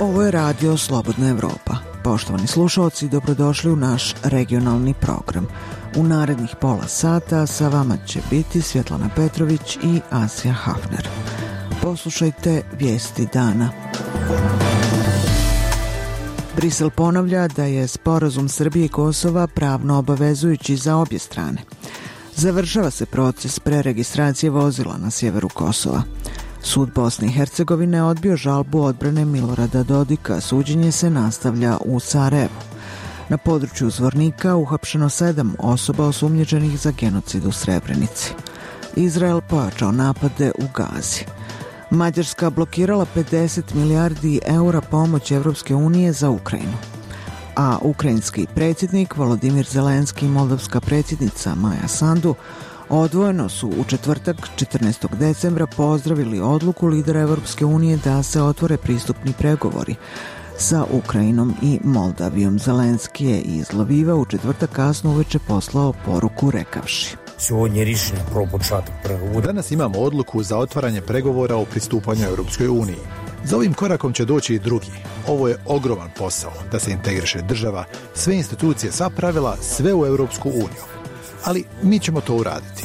Ovo je radio Slobodna Evropa. Poštovani slušalci, dobrodošli u naš regionalni program. U narednih pola sata sa vama će biti Svjetlana Petrović i Asija Hafner. Poslušajte vijesti dana. Brisel ponavlja da je sporazum Srbije i Kosova pravno obavezujući za obje strane. Završava se proces preregistracije vozila na sjeveru Kosova. Sud Bosne i Hercegovine odbio žalbu odbrane Milorada Dodika. Suđenje se nastavlja u Sarajevu. Na području Zvornika uhapšeno 7 osoba osumnjičenih za genocid u Srebrenici. Izrael pojačao napade u Gazi. Mađarska blokirala 50 milijardi eura pomoći Evropske unije za Ukrajinu. A ukrajinski predsjednik Volodimir Zelenski i moldavska predsjednica Maja Sandu odvojeno su u četvrtak 14. decembra pozdravili odluku lidera Evropske unije da se otvore pristupni pregovori sa Ukrajinom i Moldavijom. Zelenski je iz Lviva u četvrtak kasno uveče poslao poruku rekavši: Danas imamo odluku za otvaranje pregovora o pristupanju Europskoj uniji. Za ovim korakom će doći i drugi. Ovo je ogroman posao, da se integriše država, sve institucije, sva pravila, sve u Europsku uniju. Ali mi ćemo to uraditi.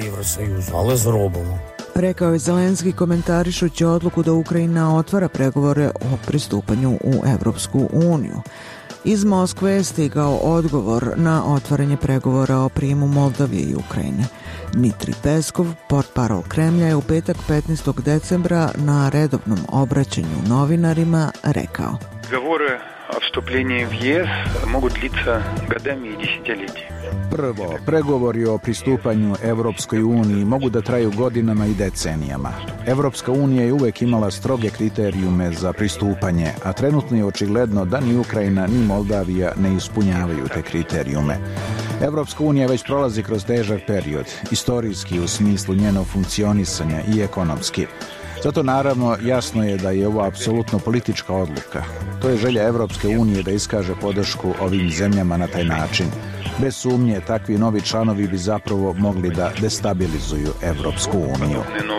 Rekao je Zelenski komentarišući odluku da Ukrajina otvara pregovore o pristupanju u Europsku uniju. Iz Moskve je stigao odgovor na otvaranje pregovora o prijemu Moldavije i Ukrajine. Dmitri Peskov, portparol Kremlja, je u petak 15. decembra na redovnom obraćanju novinarima rekao: Pregovore o vstupljenju u ES mogu длиться годами и десятилетиями. Prvo, pregovori o pristupanju Evropskoj uniji mogu da traju godinama i decenijama. Evropska unija je uvek imala stroge kriterijume za pristupanje, a trenutno je očigledno da ni Ukrajina ni Moldavija ne ispunjavaju te kriterijume. Evropska unija već prolazi kroz težak period, istorijski u smislu njenog funkcionisanja i ekonomski. Zato naravno jasno je da je ovo apsolutno politička odluka. To je želja Evropske unije da iskaže podršku ovim zemljama na taj način. Bez sumnje, takvi novi članovi bi zapravo mogli da destabilizuju Evropsku uniju.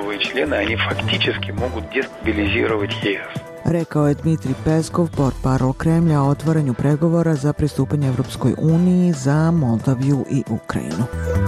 Rekao je Dmitri Peskov, portparol Kremlja, o otvaranju pregovora za pristupanje Evropskoj uniji za Moldaviju i Ukrajinu.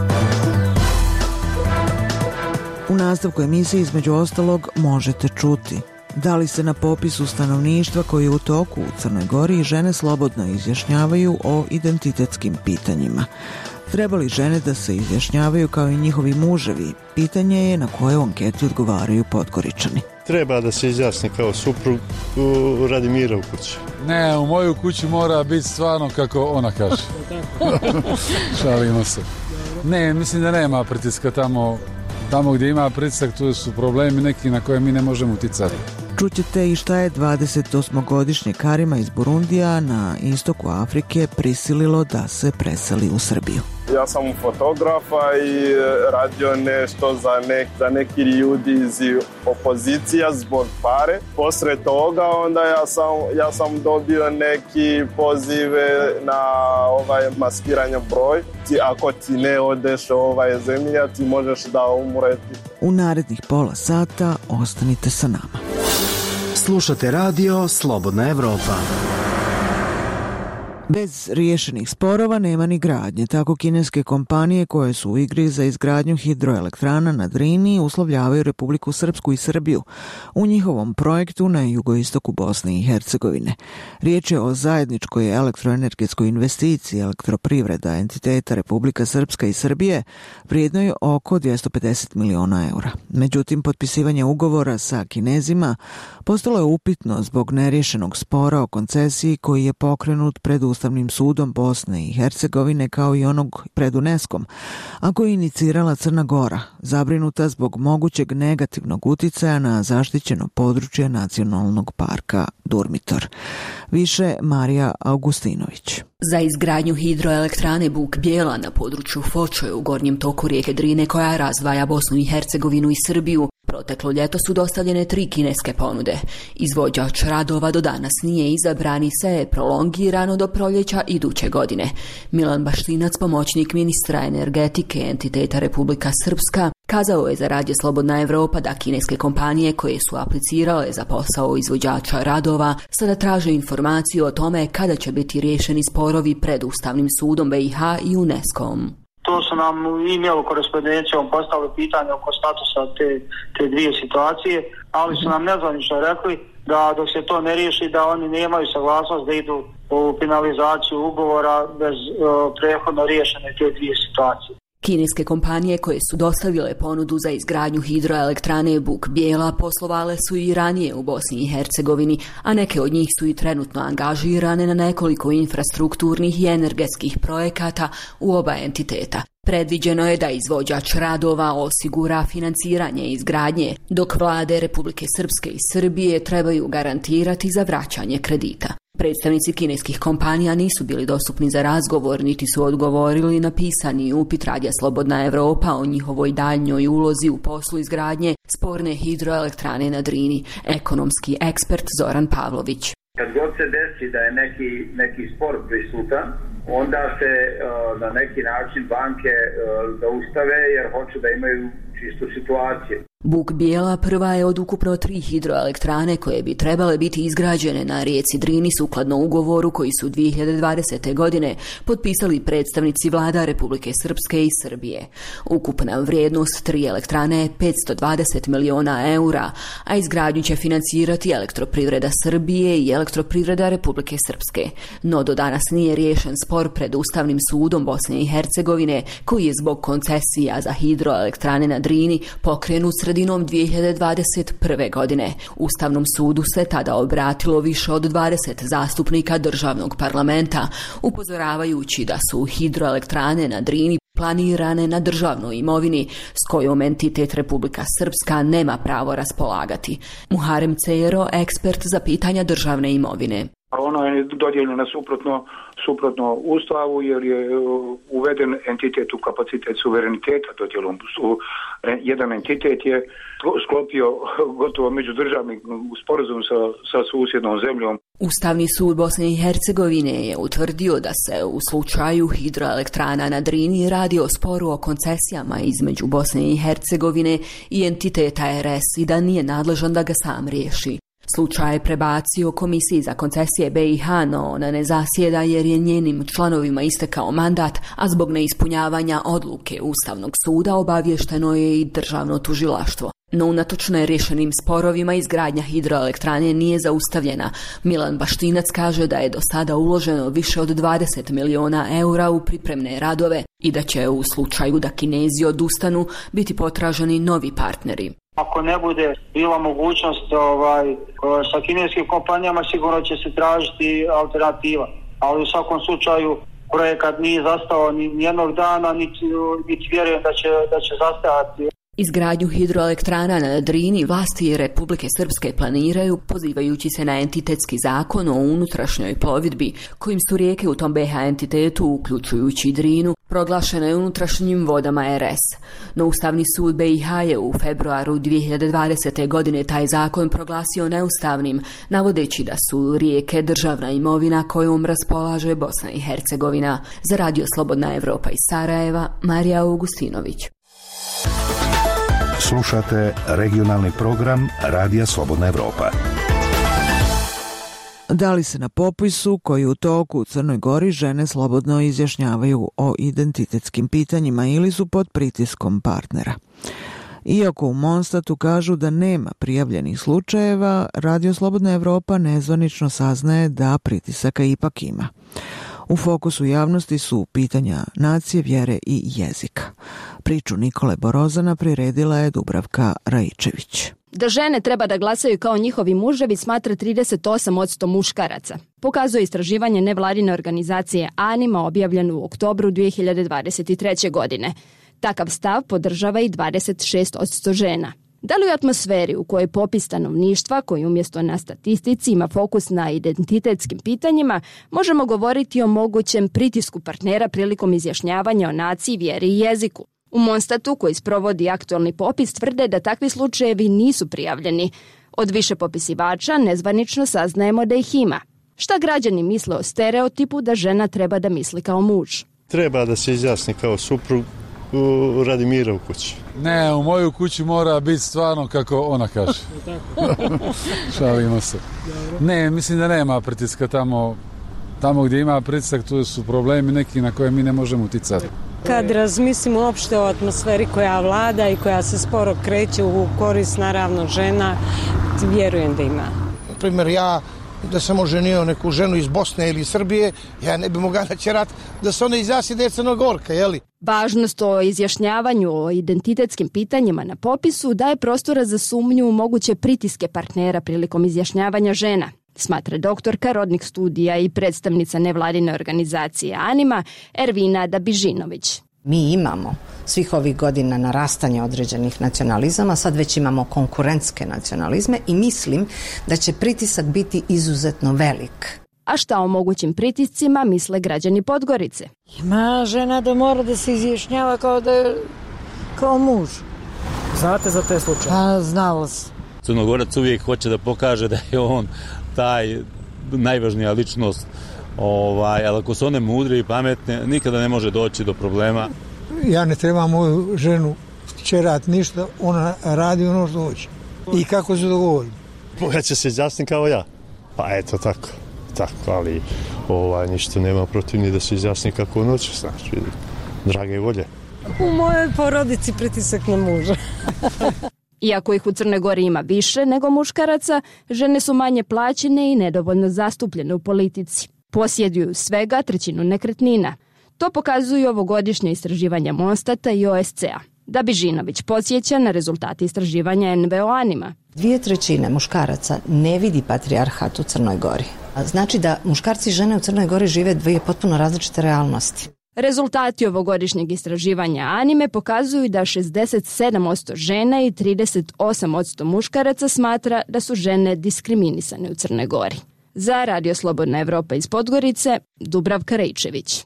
U nastavku emisije između ostalog možete čuti: da li se na popisu stanovništva koji je u toku u Crnoj Gori žene slobodno izjašnjavaju o identitetskim pitanjima? Treba li žene da se izjašnjavaju kao i njihovi muževi? Pitanje je na koje u anketi odgovaraju Podgoričani. Treba da se izjasni kao suprug radi mira u kući. Ne, u mojoj kući mora biti stvarno kako ona kaže. Šalimo se. Ne, mislim da nema pritiska tamo. Tamo gdje ima pritisak, tu su problemi neki na koje mi ne možemo uticati. Čućete i šta je 28-godišnje Karima iz Burundija na istoku Afrike prisililo da se preseli u Srbiju. Ja sam fotografa i radio nešto za neki ljudi iz opozicija zbog pare. Posle toga onda ja sam dobio neki pozive na maskiranje broj. Ako ti ne odeš zemlja, ti možeš da umreti. U narednih pola sata ostanite sa nama. Slušate radio Slobodna Evropa. Bez riješenih sporova nema ni gradnje. Tako kineske kompanije koje su u igri za izgradnju hidroelektrana na Drini uslovljavaju Republiku Srpsku i Srbiju u njihovom projektu na jugoistoku Bosne i Hercegovine. Riječ je o zajedničkoj elektroenergetskoj investiciji Elektroprivreda entiteta Republika Srpska i Srbije vrijednoj oko 250 miliona eura. Međutim, potpisivanje ugovora sa Kinezima postalo je upitno zbog neriješenog spora o koncesiji koji je pokrenut pred Ustavnim sudom Bosne i Hercegovine kao i onog pred UNESCO-om, a koji je inicirala Crna Gora, zabrinuta zbog mogućeg negativnog uticaja na zaštićeno područje nacionalnog parka Durmitor. Više Marija Augustinović. Za izgradnju hidroelektrane Buk Bijela na području Fočoje u gornjem toku rijeke Drine koja razdvaja Bosnu i Hercegovinu i Srbiju, proteklo ljeto su dostavljene 3 kineske ponude. Izvođač radova do danas nije izabran i se je prolongirano do proljeća iduće godine. Milan Baštinac, pomoćnik ministra energetike entiteta Republika Srpska, Kazao je za Radio Slobodna Evropa da kineske kompanije koje su aplicirale za posao izvođača radova sada traže informaciju o tome kada će biti riješeni sporovi pred Ustavnim sudom BiH i UNESCO-om. To su nam e-mail korespondencijom postavili pitanje oko statusa te dvije situacije, ali su nam nezvanično rekli da dok se to ne riješi da oni nemaju saglasnost da idu u finalizaciju ugovora bez prethodno riješene te dvije situacije. Kineske kompanije koje su dostavile ponudu za izgradnju hidroelektrane Buk Bijela poslovale su i ranije u Bosni i Hercegovini, a neke od njih su i trenutno angažirane na nekoliko infrastrukturnih i energetskih projekata u oba entiteta. Predviđeno je da izvođač radova osigura financiranje izgradnje, dok vlade Republike Srpske i Srbije trebaju garantirati za vraćanje kredita. Predstavnici kineskih kompanija nisu bili dostupni za razgovor, niti su odgovorili na pisani upit Radija Slobodna Evropa o njihovoj daljnjoj ulozi u poslu izgradnje sporne hidroelektrane na Drini, ekonomski ekspert Zoran Pavlović. Kad god se desi da je neki spor prisutan, onda se na neki način banke zaustave jer hoće da imaju čistu situaciju. Buk Bijela prva je od ukupno 3 hidroelektrane koje bi trebale biti izgrađene na rijeci Drini sukladno ugovoru koji su 2020. godine potpisali predstavnici vlada Republike Srpske i Srbije. Ukupna vrijednost 3 elektrane je 520 miliona eura, a izgradnju će financirati Elektroprivreda Srbije i Elektroprivreda Republike Srpske. No do danas nije riješen spor pred Ustavnim sudom Bosne i Hercegovine koji je zbog koncesija za hidroelektrane na Drini pokrenut sredinom 2021. godine. Ustavnom sudu se tada obratilo više od 20 zastupnika državnog parlamenta, upozoravajući da su hidroelektrane na Drini planirane na državnoj imovini s kojom entitet Republika Srpska nema pravo raspolagati. Muharem Cero, ekspert za pitanja državne imovine. Ono je dodijeljeno suprotno Ustavu jer je uveden entitet u kapacitet suvereniteta dodjelom. Jedan entitet je sklopio gotovo međudržavni sporazum sa susjednom zemljom. Ustavni sud Bosne i Hercegovine je utvrdio da se u slučaju hidroelektrana na Drini radi o sporu o koncesijama između Bosne i Hercegovine i entiteta RS i da nije nadležan da ga sam riješi. Slučaj je prebacio Komisiji za koncesije BiH, no ona ne zasjeda jer je njenim članovima istekao mandat, a zbog neispunjavanja odluke Ustavnog suda obavješteno je i državno tužilaštvo. No unatoč neriješenim sporovima izgradnja hidroelektrane nije zaustavljena. Milan Baštinac kaže da je do sada uloženo više od 20 miliona eura u pripremne radove i da će u slučaju da Kinezi odustanu biti potraženi novi partneri. Ako ne bude bila mogućnost sa kineskim kompanijama, sigurno će se tražiti alternativa. Ali u svakom slučaju projekat nije zastao ni jednog dana, niti vjerujem da će zastajati. Izgradnju hidroelektrana na Drini vlasti Republike Srpske planiraju pozivajući se na entitetski zakon o unutrašnjoj plovidbi, kojim su rijeke u tom BiH entitetu, uključujući Drinu, proglašene unutrašnjim vodama RS. No Ustavni sud BiH je u februaru 2020. godine taj zakon proglasio neustavnim, navodeći da su rijeke državna imovina kojom raspolaže Bosna i Hercegovina. Za Radio Slobodna Evropa iz Sarajeva, Marija Augustinović. Slušate regionalni program Radija Slobodna Evropa. Da li se na popisu koji u toku u Crnoj Gori žene slobodno izjašnjavaju o identitetskim pitanjima ili su pod pritiskom partnera? Iako u Monstatu kažu da nema prijavljenih slučajeva, Radio Slobodna Evropa nezvanično saznaje da pritisaka ipak ima. U fokusu javnosti su pitanja nacije, vjere i jezika. Priču Nikole Borozana priredila je Dubravka Raičević. Da žene treba da glasaju kao njihovi muževi smatra 38% muškaraca. Pokazuje istraživanje nevladine organizacije Anima objavljeno u oktobru 2023. godine. Takav stav podržava i 26% žena. Da li u atmosferi u kojoj popis stanovništva, koji umjesto na statistici ima fokus na identitetskim pitanjima, možemo govoriti o mogućem pritisku partnera prilikom izjašnjavanja o naciji, vjeri i jeziku? U Monstatu, koji sprovodi aktualni popis, tvrde da takvi slučajevi nisu prijavljeni. Od više popisivača nezvanično saznajemo da ih ima. Šta građani misle o stereotipu da žena treba da misli kao muž? Treba da se izjasni kao suprug radi mira u kući. Ne, u moju kući mora biti stvarno kako ona kaže. Šalimo se. Ne, mislim da nema pritiska tamo gdje ima pritisak, tu su problemi neki na koje mi ne možemo uticati. Kad razmislim uopšte o atmosferi koja vlada i koja se sporo kreće u korist naravno žena, vjerujem da ima. Na primjer, ja da sam oženio neku ženu iz Bosne ili Srbije, ja ne bi mogla natjerati da se ona izjasni da je Crnogorka, jeli? Važnost o izjašnjavanju o identitetskim pitanjima na popisu daje prostora za sumnju u moguće pritiske partnera prilikom izjašnjavanja žena, smatra doktorka rodnih studija i predstavnica nevladine organizacije Anima, Ervina Dabižinović. Mi imamo svih ovih godina narastanje određenih nacionalizama, sad već imamo konkurentske nacionalizme i mislim da će pritisak biti izuzetno velik. A šta o mogućim pritiscima misle građani Podgorice? Ima žena da mora da se izjašnjava kao muž. Znate za te slučaje? Pa, znalo se. Crnogorac uvijek hoće da pokaže da je on taj najvažnija ličnost, ali ako su one mudre i pametne, nikada ne može doći do problema. Ja ne trebam moju ženu čerat ništa, ona radi ono što hoće. I kako se dogovori? Moja će se izjasniti kao ja. Pa eto tako, ali ništa nema protiv ni da se izjasni kako on hoće, znači, drage volje. U mojoj porodici pritisak na muža. Iako ih u Crnoj Gori ima više nego muškaraca, žene su manje plaćene i nedovoljno zastupljene u politici. Posjeduju svega 1/3 nekretnina. To pokazuju ovogodišnje istraživanja Monstata i OSCE-a. Dabižinović podsjeća na rezultate istraživanja NVO Anima. 2/3 muškaraca ne vidi patrijarhat u Crnoj Gori. Znači da muškarci i žene u Crnoj Gori žive dvije potpuno različite realnosti. Rezultati ovogodišnjeg istraživanja Anime pokazuju da 67% žena i 38% muškaraca smatra da su žene diskriminisane u Crnoj Gori. Za Radio Slobodna Evropa iz Podgorice, Dubravka Rejčević.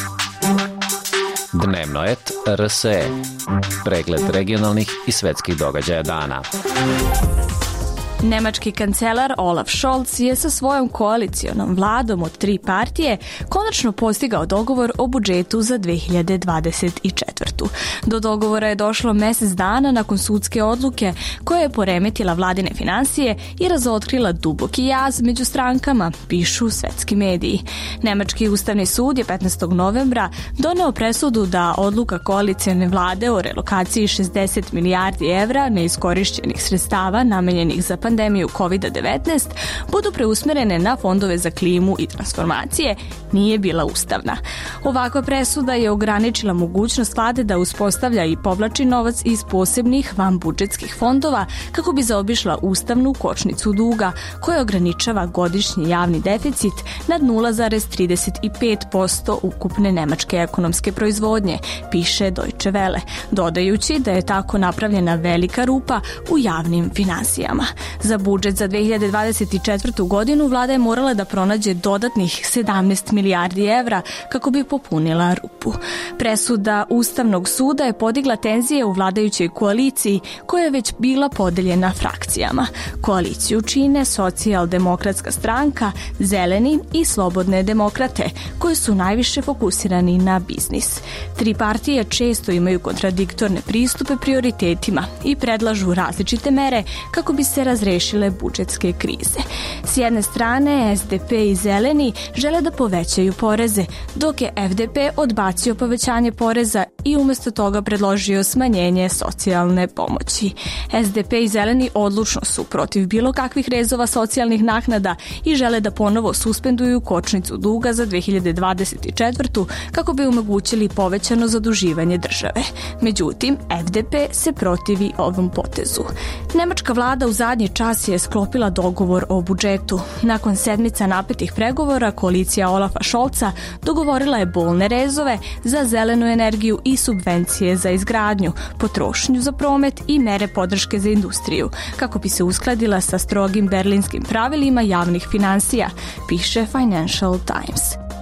Dnevnoet RSE. Pregled regionalnih i svetskih događaja dana. Nemački kancelar Olaf Scholz je sa svojom koalicijonom vladom od 3 partije konačno postigao dogovor o budžetu za 2024. Do dogovora je došlo mjesec dana nakon sudske odluke koja je poremetila vladine financije i razotkrila duboki jaz među strankama, pišu svetski mediji. Nemački ustavni sud je 15. novembra doneo presudu da odluka koalicijone vlade o relokaciji 60 milijardi evra neiskorišćenih sredstava namenjenih za pandemiju COVID-19 budu preusmjerene na fondove za klimu i transformacije, nije bila ustavna. Ovakva presuda je ograničila mogućnost vlade da uspostavlja i povlači novac iz posebnih vanbudžetskih fondova kako bi zaobišla ustavnu kočnicu duga koja ograničava godišnji javni deficit nad 0,35% ukupne nemačke ekonomske proizvodnje, piše Deutsche Welle, dodajući da je tako napravljena velika rupa u javnim finansijama. Za budžet za 2024. godinu vlada je morala da pronađe dodatnih 17 milijardi evra kako bi popunila rupu. Presuda Ustavnog suda je podigla tenzije u vladajućoj koaliciji koja je već bila podeljena frakcijama. Koaliciju čine Socijaldemokratska stranka, Zeleni i Slobodne demokrate, koji su najviše fokusirani na biznis. 3 partije često imaju kontradiktorne pristupe prioritetima i predlažu različite mere kako bi se razrešile budžetske krize. S jedne strane, SDP i Zeleni žele da povećaju poreze, dok je FDP odbacio povećanje poreza i umjesto toga predložio smanjenje socijalne pomoći. SDP i Zeleni odlučno su protiv bilo kakvih rezova socijalnih naknada i žele da ponovo suspenduju kočnicu duga za 2024. kako bi omogućili povećano zaduživanje države. Međutim, FDP se protivi ovom potezu. Nemačka vlada u zadnji čas je sklopila dogovor o budžetu. Nakon sedmica napetih pregovora, koalicija Olafa Scholza dogovorila je bolne rezove za zelenu energiju i subvencije za izgradnju, potrošnju za promet i mere podrške za industriju, kako bi se uskladila sa strogim berlinskim pravilima javnih finansija, piše Financial Times.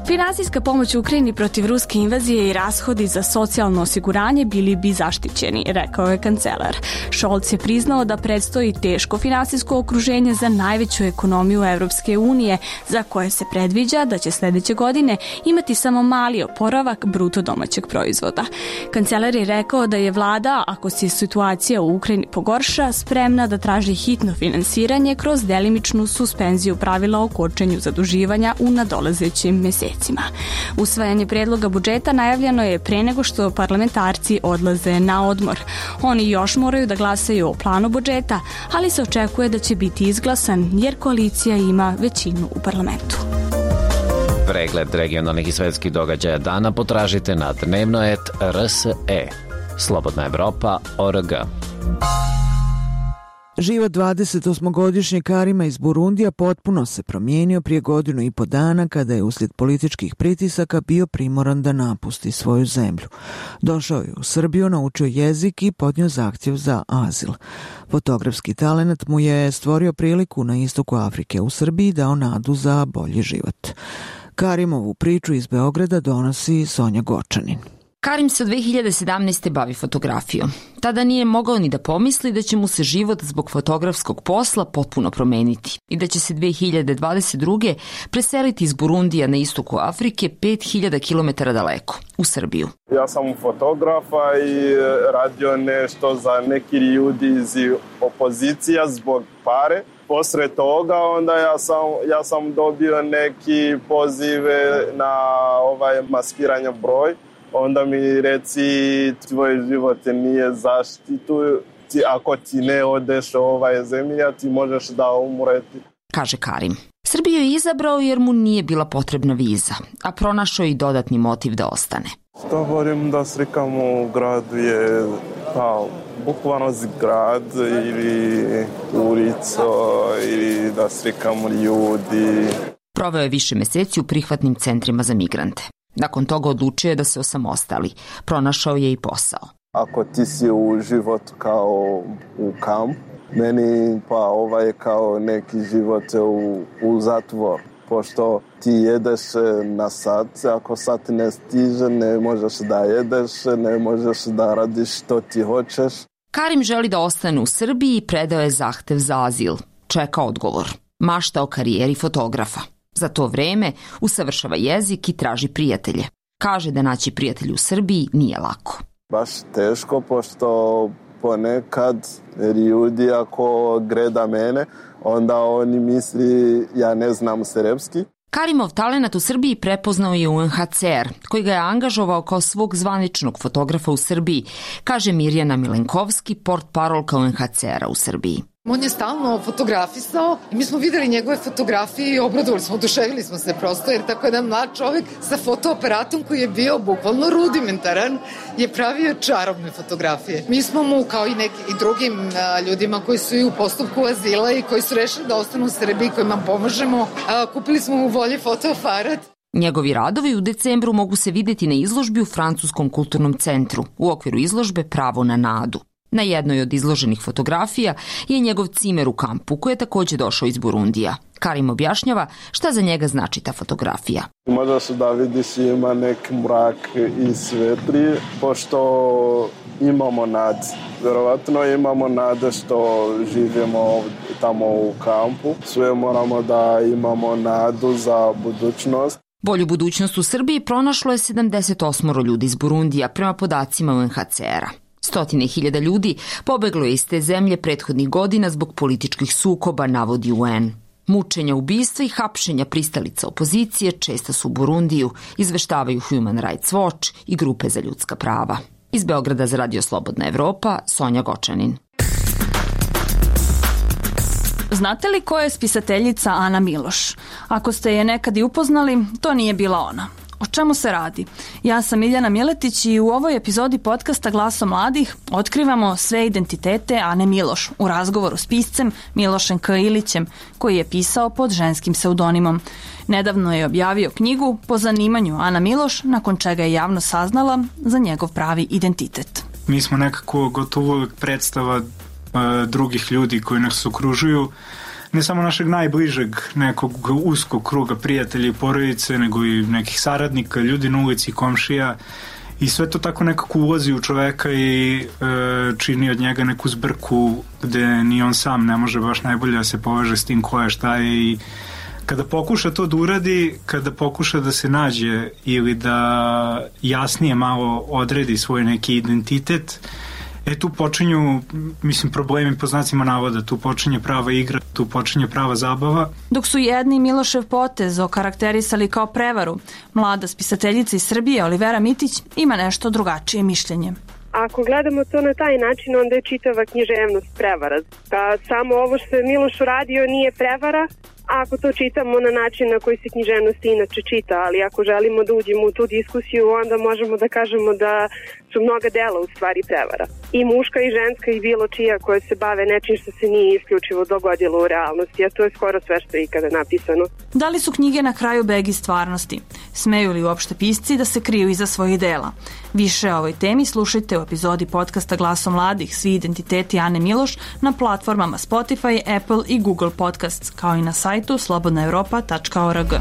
Finansijska pomoć Ukrajini protiv ruske invazije i rashodi za socijalno osiguranje bili bi zaštićeni, rekao je kancelar. Scholz je priznao da predstoji teško finansijsko okruženje za najveću ekonomiju Evropske unije, za koje se predviđa da će sljedeće godine imati samo mali oporavak bruto domaćeg proizvoda. Kancelar je rekao da je vlada, ako se situacija u Ukrajini pogorša, spremna da traži hitno finansiranje kroz delimičnu suspenziju pravila o kočenju zaduživanja u nadolazećim mjesecima. Usvajanje predloga budžeta najavljeno je pre nego što parlamentarci odlaze na odmor. Oni još moraju da glasaju o planu budžeta, ali se očekuje da će biti izglasan jer koalicija ima većinu u parlamentu. Pregled regionalnih i svetskih događaja dana potražite na dnevnoet.rse. Slobodna Evropa.org. Život 28-godišnjeg Karima iz Burundija potpuno se promijenio prije 1.5 godina kada je uslijed političkih pritisaka bio primoran da napusti svoju zemlju. Došao je u Srbiju, naučio jezik i podnio zahtjev za azil. Fotografski talenat mu je stvorio priliku na istoku Afrike u Srbiji i dao nadu za bolji život. Karimovu priču iz Beograda donosi Sonja Gočanin. Karim se od 2017. bavi fotografijom. Tada nije mogao ni da pomisli da će mu se život zbog fotografskog posla potpuno promeniti i da će se 2022. preseliti iz Burundija na istoku Afrike 5000 km daleko, u Srbiju. Ja sam fotografa i radio nešto za neki ljudi iz opozicija zbog pare. Posle toga onda ja sam dobio neki pozive na maskiranje broj. Onda mi reci, tvoj život nije zaštitu, ako ti ne odeš zemlja, ti možeš da umreti. Kaže Karim. Srbiju je izabrao jer mu nije bila potrebna viza, a pronašao i dodatni motiv da ostane. Što volim da slikam u gradu je bukvalno zgrad ili ulicu ili da slikam ljudi. Proveo je više mjeseci u prihvatnim centrima za migrante. Nakon toga odlučio je da se osamostali. Pronašao je i posao. Ako ti si u život kao u kamp, meni je kao neki život u zatvor. Pošto ti jedeš na sat, ako sat ne stiže, ne možeš da jedeš, ne možeš da radiš što ti hoćeš. Karim želi da ostane u Srbiji i predao je zahtev za azil. Čeka odgovor. Mašta o karijeri fotografa. Za to vreme usavršava jezik i traži prijatelje. Kaže da naći prijatelj u Srbiji nije lako. Baš teško, pošto ponekad ljudi ako gleda mene, onda oni misli ja ne znam srpski. Karimov talenat u Srbiji prepoznao je UNHCR, koji ga je angažovao kao svog zvaničnog fotografa u Srbiji, kaže Mirjana Milenkovski, portparolka UNHCR-a u Srbiji. On je stalno fotografisao i mi smo videli njegove fotografije i obradovali smo, oduševili smo se prosto, jer tako jedan mlad čovjek sa fotoaparatom koji je bio bukvalno rudimentaran je pravio čarobne fotografije. Mi smo mu, kao i drugim ljudima koji su i u postupku azila i koji su rešili da ostanu u Srbiji, kojima pomožemo, kupili smo mu bolji fotoaparat. Njegovi radovi u decembru mogu se vidjeti na izložbi u Francuskom kulturnom centru, u okviru izložbe Pravo na nadu. Na jednoj od izloženih fotografija je njegov cimer u kampu, koji je također došao iz Burundija. Karim objašnjava šta za njega znači ta fotografija. Možeš da vidiš ima neki mrak i svetli, pošto imamo nad. Vjerovatno imamo nade što živimo tamo u kampu. Sve moramo da imamo nadu za budućnost. Bolju budućnost u Srbiji pronašlo je 78 ljudi iz Burundija prema podacima UNHCR-a. 100.000 ljudi pobeglo je iz te zemlje prethodnih godina zbog političkih sukoba, navodi UN. Mučenja, ubistva i hapšenja pristalica opozicije često su u Burundiju, izveštavaju Human Rights Watch i grupe za ljudska prava. Iz Beograda za Radio Slobodna Evropa, Sonja Gočanin. Znate li ko je spisateljica Ana Miloš? Ako ste je nekad i upoznali, to nije bila ona. O čemu se radi? Ja sam Miljana Miletić i u ovoj epizodi podcasta Glaso mladih otkrivamo sve identitete Ane Miloš u razgovoru s piscem Milošem K. Ilićem, koji je pisao pod ženskim pseudonimom. Nedavno je objavio knjigu po zanimanju Ana Miloš, nakon čega je javno saznala za njegov pravi identitet. Mi smo nekako gotovo predstava drugih ljudi koji nas okružuju. ne samo našeg najbližeg nekog uskog kruga prijatelja i porodice, nego i nekih saradnika, ljudi na ulici, komšija. I sve to tako nekako ulazi u čoveka i čini od njega neku zbrku gde ni on sam ne može baš najbolje da se poveže s tim ko je šta je. I kada pokuša to da uradi, kada pokuša da se nađe ili da jasnije malo odredi svoj neki identitet, tu počinju, problemi po znacima navoda, tu počinje prava igra, tu počinje prava zabava. Dok su jedni Milošev potez okarakterisali kao prevaru, mlada spisateljica iz Srbije Olivera Mitić ima nešto drugačije mišljenje. Ako gledamo to na taj način, onda je čitava književnost prevara. Samo ovo što je Miloš uradio nije prevara, ako to čitamo na način na koji se književnost inače čita, ali ako želimo da uđemo u tu diskusiju, onda možemo da kažemo da su mnoga dela u stvari prevara. I muška i ženska i bilo čija koje se bave nečim što se nije isključivo dogodilo u realnosti, a to je skoro sve što je ikada napisano. Da li su knjige na kraju begi stvarnosti? Smeju li uopšte pisci da se kriju iza svojih dela? Više o ovoj temi slušajte u epizodi podcasta Glaso mladih, svi identiteti Ane Miloš na platformama Spotify, Apple i Google Podcasts, kao i na sajtu slobodnaeuropa.org.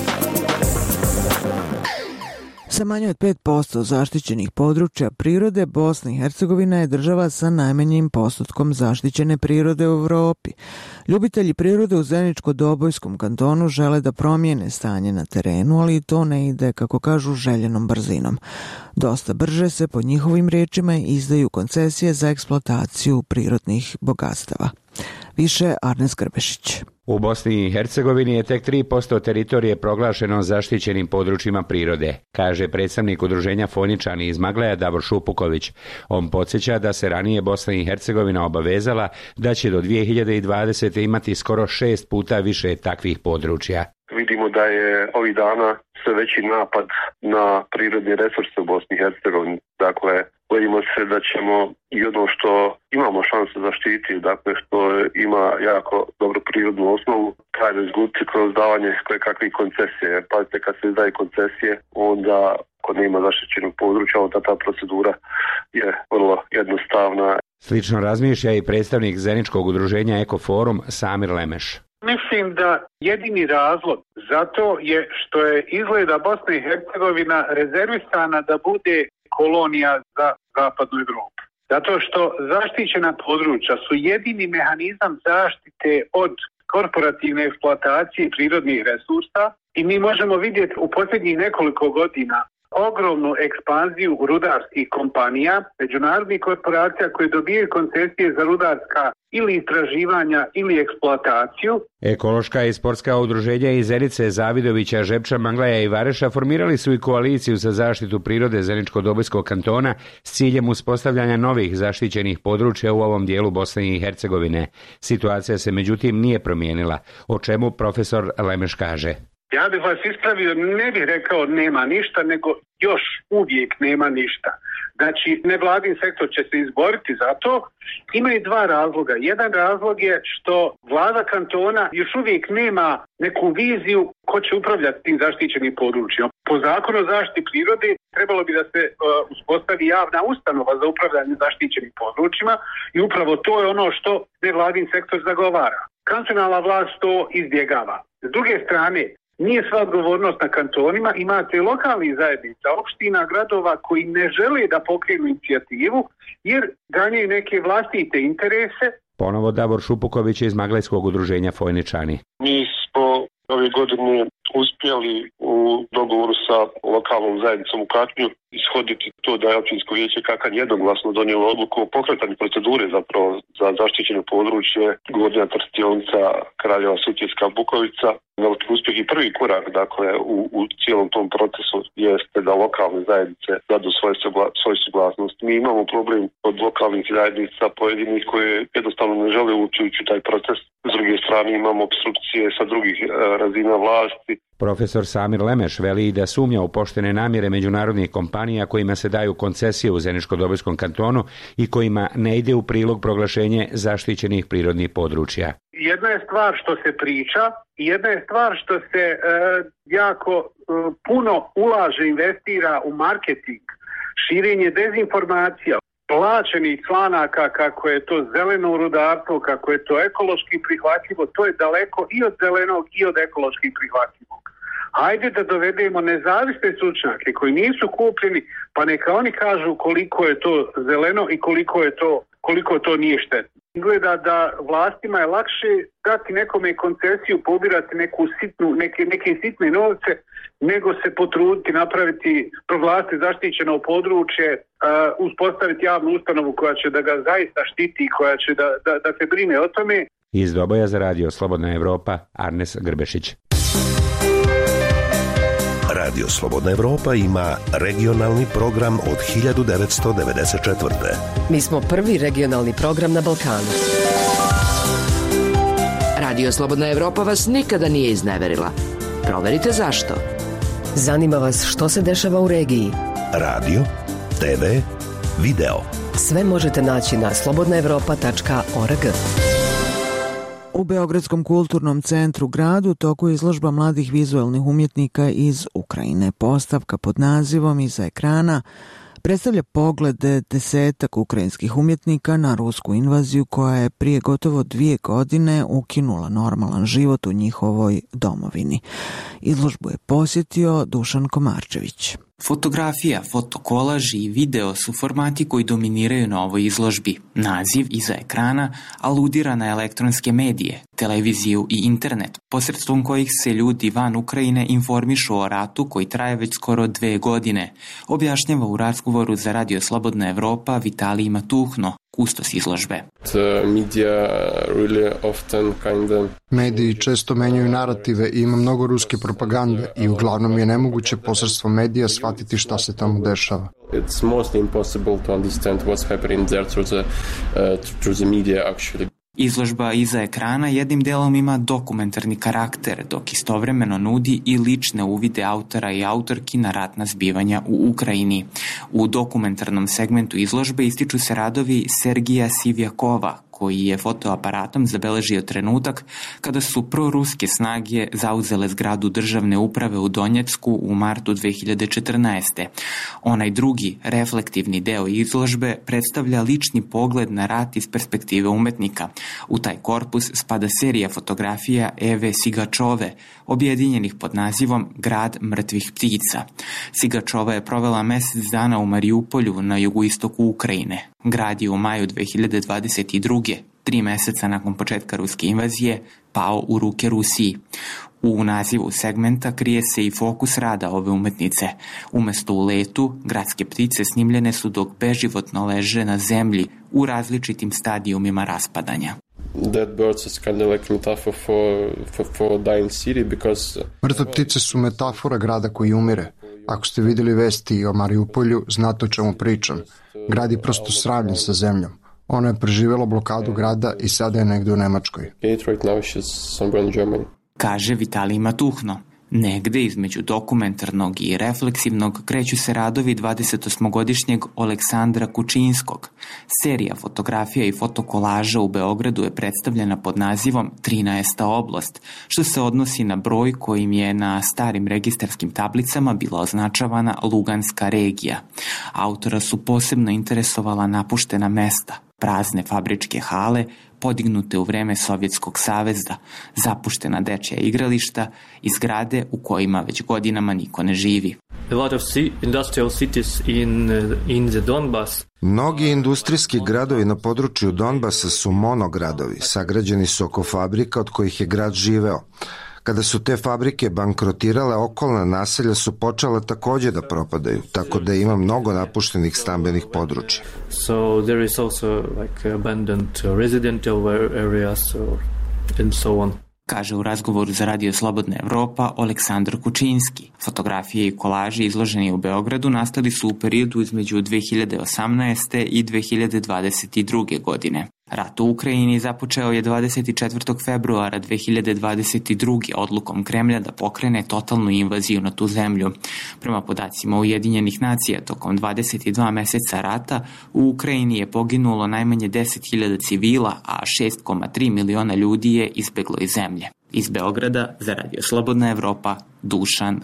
Sa manje od 5% zaštićenih područja prirode, Bosna i Hercegovina je država sa najmanjim postotkom zaštićene prirode u Evropi. Ljubitelji prirode u Zeničko-Dobojskom kantonu žele da promijene stanje na terenu, ali to ne ide, kako kažu, željenom brzinom. Dosta brže se, po njihovim riječima, izdaju koncesije za eksploataciju prirodnih bogatstava. Više Arnes Grbešić. U Bosni i Hercegovini je tek 3% teritorije proglašeno zaštićenim područjima prirode, kaže predstavnik udruženja Fojničani iz Magleja Davor Šupuković. On podsjeća da se ranije Bosna i Hercegovina obavezala da će do 2020. imati skoro 6 puta više takvih područja. Vidimo da je ovih dana sve veći napad na prirodne resurse u Bosni i Hercegovini. Dakle, bojimo se da ćemo i ono što imamo šansu zaštiti, dakle što ima jako dobru prirodnu osnovu, trajno izgubiti kroz davanje kakvih koncesije. Pazite, kad se izdaje koncesije, onda ako nema zaštićenog područja, onda ta procedura je vrlo jednostavna. Slično razmišlja i predstavnik Zeničkog udruženja Ekoforum Samir Lemeš. Mislim da jedini razlog za to je što je izgleda Bosna i Hercegovina rezervisana da bude kolonija za zapadnu Evropu. Zato što zaštićena područja su jedini mehanizam zaštite od korporativne eksploatacije prirodnih resursa i mi možemo vidjeti u posljednjih nekoliko godina ogromnu ekspanziju rudarskih kompanija, međunarodnih korporacija koje dobijaju koncesije za rudarska ili istraživanja ili eksploataciju. Ekološka i sportska udruženja iz Zenice, Zavidovića, Žepča, Manglaja i Vareša formirali su i koaliciju za zaštitu prirode Zeničko-Dobojskog kantona s ciljem uspostavljanja novih zaštićenih područja u ovom dijelu Bosne i Hercegovine. Situacija se međutim nije promijenila, o čemu profesor Lemeš kaže. Ja bih vas ispravio, ne bih rekao nema ništa, nego još uvijek nema ništa. Znači, nevladin sektor će se izboriti za to. Ima i dva razloga. Jedan razlog je što vlada kantona još uvijek nema neku viziju ko će upravljati tim zaštićenim područjom. Po zakonu o zaštiti prirode trebalo bi da se uspostavi javna ustanova za upravljanje zaštićenim područjima i upravo to je ono što nevladin sektor zagovara. Kantonalna vlast to izbjegava. S druge strane, nije sva odgovornost na kantonima, imate lokalnih zajednica, opština, gradova koji ne žele da pokrenu inicijativu jer ganjaju neke vlastite interese. Ponovo Davor Šupuković iz Maglejskog udruženja Fojničani. Mi smo ove godine uspjeli u dogovoru sa lokalnom zajednicom u Katnju ishoditi to da je općinsko vijeće Kakanj jednoglasno donijelo odluku o pokretanju procedure zapravo za zaštićeno područje Gornja Trstionica, Kraljeva Sutjeska, Bukovica. Veliki uspjeh i prvi korak dakle u cijelom tom procesu jeste da lokalne zajednice dadu svoju suglasnost. Mi imamo problem od lokalnih zajednica pojedinih koje jednostavno ne žele ući u taj proces. S druge strane imamo opstrukcije sa drugih razina vlasti. Profesor Samir Lemeš veli da sumnja u poštene namjere međunarodnih kompanija kojima se daju koncesije u Zeničko-Dobojskom kantonu i kojima ne ide u prilog proglašenje zaštićenih prirodnih područja. Jedna je stvar što se priča i jedna je stvar što se jako puno ulaže, investira u marketing, širenje dezinformacija, plaćenih članaka kako je to zeleno rudarstvo, kako je to ekološki prihvatljivo, to je daleko i od zelenog i od ekološki prihvatljivog. Hajde da dovedemo nezavisne stručnjake koji nisu kupljeni, pa neka oni kažu koliko je to zeleno i koliko to nije štetno. Izgleda da vlastima je lakše dati nekome koncesiju, pobirati neke sitne novce, nego se potruditi, napraviti, proglasiti zaštićeno područje, uspostaviti javnu ustanovu koja će da ga zaista štiti i koja će da se brine o tome. Iz Doboja za radio Slobodna Evropa, Arnes Grbešić. Radio Slobodna Evropa ima regionalni program od 1994. Mi smo prvi regionalni program na Balkanu. Radio Slobodna Evropa vas nikada nije izneverila. Proverite zašto. Zanima vas što se dešava u regiji. Radio, TV, video. Sve možete naći na slobodnaevropa.org. U Beogradskom kulturnom centru gradu toku izložba mladih vizuelnih umjetnika iz Ukrajine. Postavka pod nazivom Iza ekrana predstavlja poglede desetak ukrajinskih umjetnika na rusku invaziju koja je prije gotovo 2 godine ukinula normalan život u njihovoj domovini. Izložbu je posjetio Dušan Komarčević. Fotografija, fotokolaž i video su formati koji dominiraju na ovoj izložbi. Naziv Iza ekrana aludira na elektronske medije, televiziju i internet, posredstvom kojih se ljudi van Ukrajine informišu o ratu koji traje već skoro 2 godine, objašnjava u razgovoru za Radio Slobodna Evropa Vitalij Matuhno, kustos izložbe. Mediji često menjaju narative i ima mnogo ruske propagande i uglavnom je nemoguće posredstvom medija shvatiti šta se tamo dešava. It's mostly impossible to understand what's happening there through the media actually. Izložba Iza ekrana jednim delom ima dokumentarni karakter, dok istovremeno nudi i lične uvide autora i autorki na ratna zbivanja u Ukrajini. U dokumentarnom segmentu izložbe ističu se radovi Sergija Sivjakova, koji je fotoaparatom zabeležio trenutak kada su proruske snage zauzele zgradu državne uprave u Donjecku u martu 2014. Onaj drugi, reflektivni deo izložbe predstavlja lični pogled na rat iz perspektive umetnika. U taj korpus spada serija fotografija Eve Sigačove, objedinjenih pod nazivom Grad mrtvih ptica. Sigačova je provela mesec dana u Mariupolju na jugoistoku Ukrajine. Grad je u maju 2022. 3 meseca nakon početka ruske invazije, pao u ruke Rusiji. U nazivu segmenta krije se i fokus rada ove umetnice. Umesto u letu, gradske ptice snimljene su dok beživotno leže na zemlji u različitim stadijumima raspadanja. Mrtve ptice su metafora grada koji umire. Ako ste vidjeli vesti o Mariupolju, znate o čemu pričam. Grad je prosto sravnjen sa zemljom. Ona je preživjela blokadu grada i sada je negdje u Nemačkoj. Kaže Vitalij Matuhno. Negde između dokumentarnog i refleksivnog kreću se radovi 28-godišnjeg Oleksandra Kučinskog. Serija fotografija i fotokolaža u Beogradu je predstavljena pod nazivom 13. oblast, što se odnosi na broj kojim je na starim registarskim tablicama bila označavana Luganska regija. Autora su posebno interesovala napuštena mesta, prazne fabričke hale, podignute u vreme Sovjetskog saveza, zapuštena dečja igrališta i zgrade u kojima već godinama niko ne živi. Mnogi industrijski gradovi na području Donbasa su monogradovi, sagrađeni su oko fabrika od kojih je grad živeo. Kada su te fabrike bankrotirale, okolna naselja su počela također da propadaju, tako da ima mnogo napuštenih stambenih područja. So there is also like abandoned residential areas and so on. Kaže u razgovoru za Radio Slobodna Evropa Oleksandar Kučinski. Fotografije i kolaži izloženi u Beogradu nastali su u periodu između 2018. i 2022. godine. Rat u Ukrajini započeo je 24. februara 2022. odlukom Kremlja da pokrene totalnu invaziju na tu zemlju. Prema podacima Ujedinjenih nacija, tokom 22 meseca rata u Ukrajini je poginulo najmanje 10.000 civila, a 6,3 miliona ljudi je izbeglo iz zemlje. Iz Beograda za Radio Slobodna Evropa, Dušan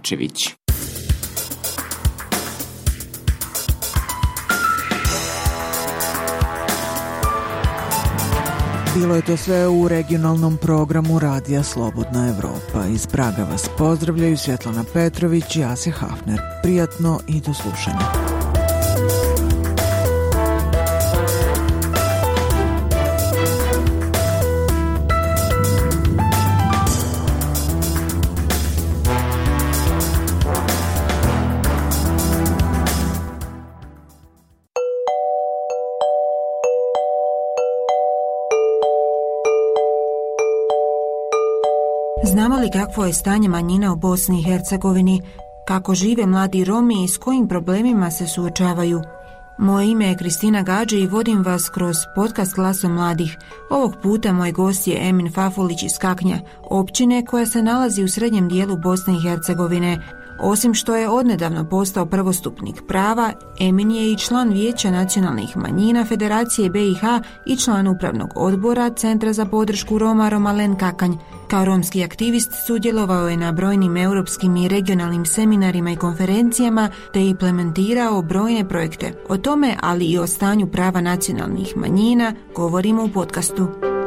Komarčević. Bilo je to sve u regionalnom programu Radija Slobodna Evropa. Iz Praga vas pozdravljaju Svjetlana Petrović i Asja Hafner. Prijatno i do slušanja. Znamo li kakvo je stanje manjina u Bosni i Hercegovini, kako žive mladi Romi i s kojim problemima se suočavaju? Moje ime je Kristina Gađe i vodim vas kroz podcast Glasom mladih. Ovog puta moj gost je Emin Fafulić iz Kaknja, općine koja se nalazi u srednjem dijelu Bosne i Hercegovine. Osim što je odnedavno postao prvostupnik prava, Emin je i član Vijeća nacionalnih manjina Federacije BiH i član upravnog odbora Centra za podršku Roma Romalen Kakanj. Kao romski aktivist sudjelovao je na brojnim europskim i regionalnim seminarima i konferencijama te implementirao brojne projekte. O tome, ali i o stanju prava nacionalnih manjina, govorimo u podcastu.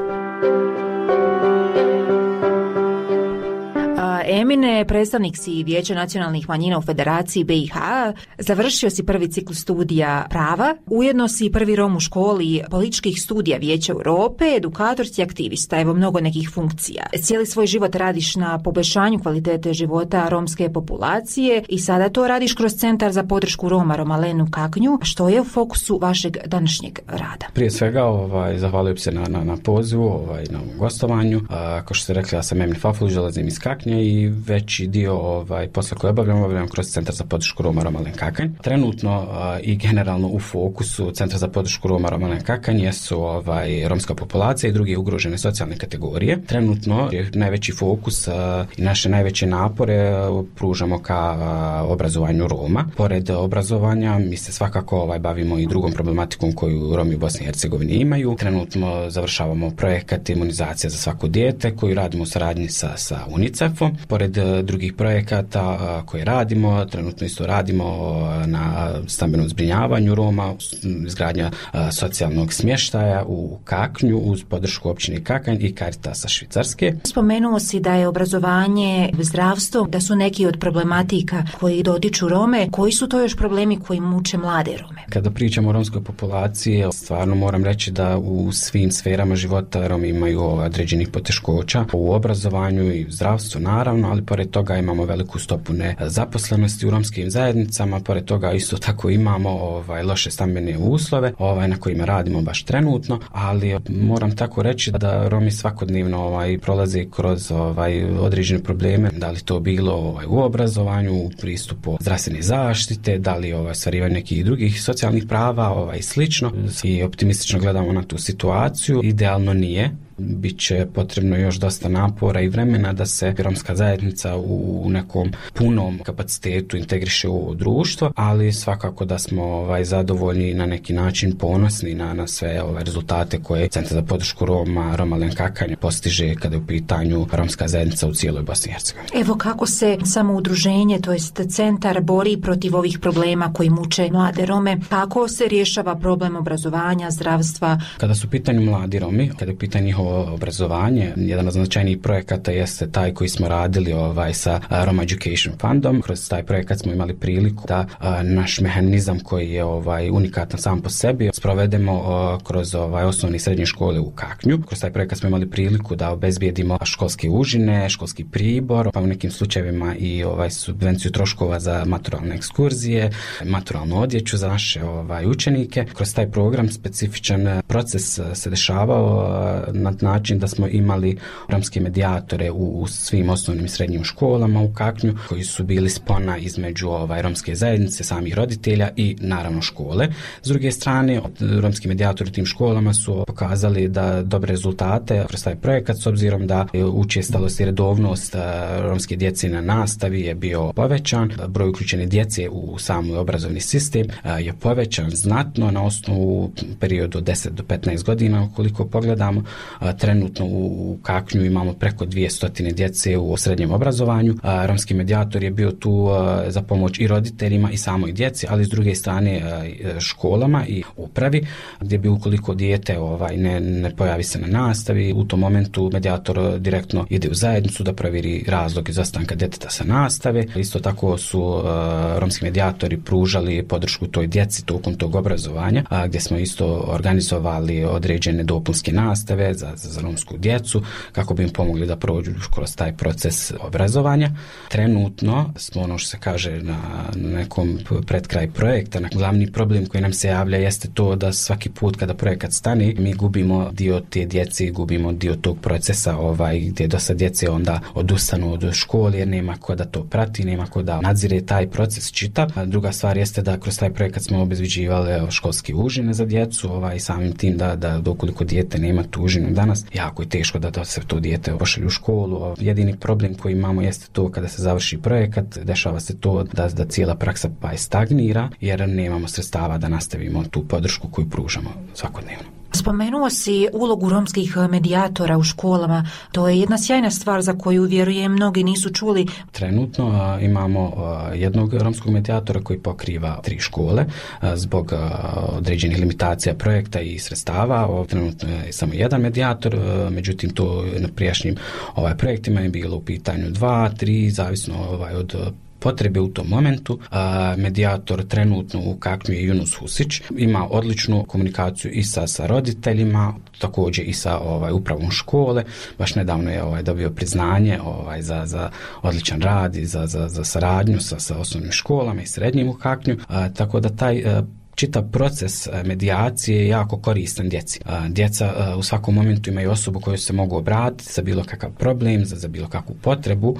Emine, predstavnik si Vijeća nacionalnih manjina u Federaciji BiH, završio si prvi ciklus studija prava, ujedno si prvi Rom u školi političkih studija Vijeća Europe, edukator si aktivista, evo mnogo nekih funkcija. Cijeli svoj život radiš na poboljšanju kvalitete života romske populacije i sada to radiš kroz Centar za podršku Roma Romalenu Kaknju. Što je u fokusu vašeg današnjeg rada? Prije svega, zahvaljujem se na pozivu, na gostovanju. Kao što ste rekli, ja sam Emin Fafulić, dolazim iz Kaknja i veći dio posla koje obavljam kroz Centar za podršku Roma Romalen Kakanj. Trenutno i generalno u fokusu Centra za podršku Roma Romalen Kakanj jesu romska populacija i druge ugrožene socijalne kategorije. Trenutno je najveći fokus i naše najveće napore pružamo ka obrazovanju Roma. Pored obrazovanja mi se svakako bavimo i drugom problematikom koju Romi u Bosni i Hercegovini imaju. Trenutno završavamo projekat imunizacija za svako dijete koju radimo u saradnji sa UNICEF-om. Pored drugih projekata koje radimo, trenutno isto radimo na stambenom zbrinjavanju Roma, izgradnja socijalnog smještaja u Kaknju uz podršku općine Kakanj i Caritasa Švicarske. Spomenuo si da je obrazovanje, zdravstvo, da su neki od problematika koji dotiču Rome. Koji su to još problemi koji muče mlade Rome? Kada pričamo o romskoj populaciji, stvarno moram reći da u svim sferama života Romi imaju određenih poteškoća u obrazovanju i zdravstvu, naravno, ali pored toga imamo veliku stopu nezaposlenosti u romskim zajednicama, pored toga isto tako imamo loše stambene uslove na kojima radimo baš trenutno, ali moram tako reći da Romi svakodnevno prolaze kroz određene probleme, da li to bilo u obrazovanju, u pristupu zdravstvene zaštite, da li ostvarivanje nekih drugih socijalnih prava i slično. I optimistično gledamo na tu situaciju. Idealno nije. Biće potrebno još dosta napora i vremena da se romska zajednica u nekom punom kapacitetu integriše u društvo, ali svakako da smo zadovoljni na neki način ponosni na sve rezultate koje Centar za podršku Roma Romalen Kakanj postiže kada je u pitanju romska zajednica u cijeloj Bosni i Hercegovini. Evo kako se samo udruženje, to jest centar, bori protiv ovih problema koji muče mlade Rome, kako se rješava problem obrazovanja, zdravstva? Kada su u pitanju mladi Romi, kada je u pitanju njihovo obrazovanje, jedan od značajnijih projekata jeste taj koji smo radili sa Roma Education Fundom. Kroz taj projekat smo imali priliku da naš mehanizam koji je unikatan sam po sebi sprovedemo kroz osnovne i srednje škole u Kaknju. Kroz taj projekat smo imali priliku da obezbijedimo školske užine, školski pribor, pa u nekim slučajevima i subvenciju troškova za maturalne ekskurzije, maturalnu odjeću za naše učenike. Kroz taj program specifičan proces se dešavao na način da smo imali romske medijatore u svim osnovnim i srednjim školama u Kaknju, koji su bili spona između romske zajednice, samih roditelja i naravno škole. S druge strane, romski medijatori u tim školama su pokazali da dobre rezultate kroz taj projekat, s obzirom da učestalost i redovnost romske djece na nastavi je bio povećan, broj uključene djece u samoj obrazovni sistem je povećan znatno na osnovu periodu od 10 do 15 godina, ukoliko pogledamo. Trenutno u Kaknju imamo preko 200 djece u srednjem obrazovanju. Romski medijator je bio tu za pomoć i roditeljima i samoj djeci, ali s druge strane školama i upravi, gdje bi ukoliko dijete ne pojavi se na nastavi, u tom momentu medijator direktno ide u zajednicu da provjeri razlog izostanka djeteta sa nastave. Isto tako su romski medijatori pružali podršku toj djeci tokom tog obrazovanja, gdje smo isto organizovali određene dopunske nastave za romsku djecu kako bi im pomogli da prođu kroz taj proces obrazovanja. Trenutno smo, ono što se kaže, na nekom pred kraj projekta. Glavni problem koji nam se javlja jeste to da svaki put kada projekat stane, mi gubimo dio te djece, gubimo dio tog procesa gdje dosta djece onda odustanu od škole jer nema ko da to prati, nema ko da nadzire taj proces čitav. Druga stvar jeste da kroz taj projekat smo obezbeđivali školske užine za djecu, samim tim da ukoliko dijete nema tu užinu danas, jako je teško da se to dijete pošalje u školu. Jedini problem koji imamo jeste to kada se završi projekat, dešava se to da cijela praksa stagnira jer nemamo sredstava da nastavimo tu podršku koju pružamo svakodnevno. Spomenuo si ulogu romskih medijatora u školama. To je jedna sjajna stvar za koju, vjerujem, mnogi nisu čuli. Trenutno imamo jednog romskog medijatora koji pokriva 3 škole zbog određenih limitacija projekta i sredstava. Trenutno je samo jedan medijator, međutim to na prijašnjim projektima je bilo u pitanju 2, 3, zavisno od potrebe u tom momentu. Medijator trenutno u Kaknju je Yunus Husić, ima odličnu komunikaciju i sa roditeljima, također i sa upravom škole. Baš nedavno je dobio priznanje za odličan rad i za saradnju sa osnovnim školama i srednjim u Kaknju, tako da taj čitav proces medijacije je jako koristan djeci. Djeca u svakom momentu imaju osobu koju se mogu obratiti za bilo kakav problem, za bilo kakvu potrebu,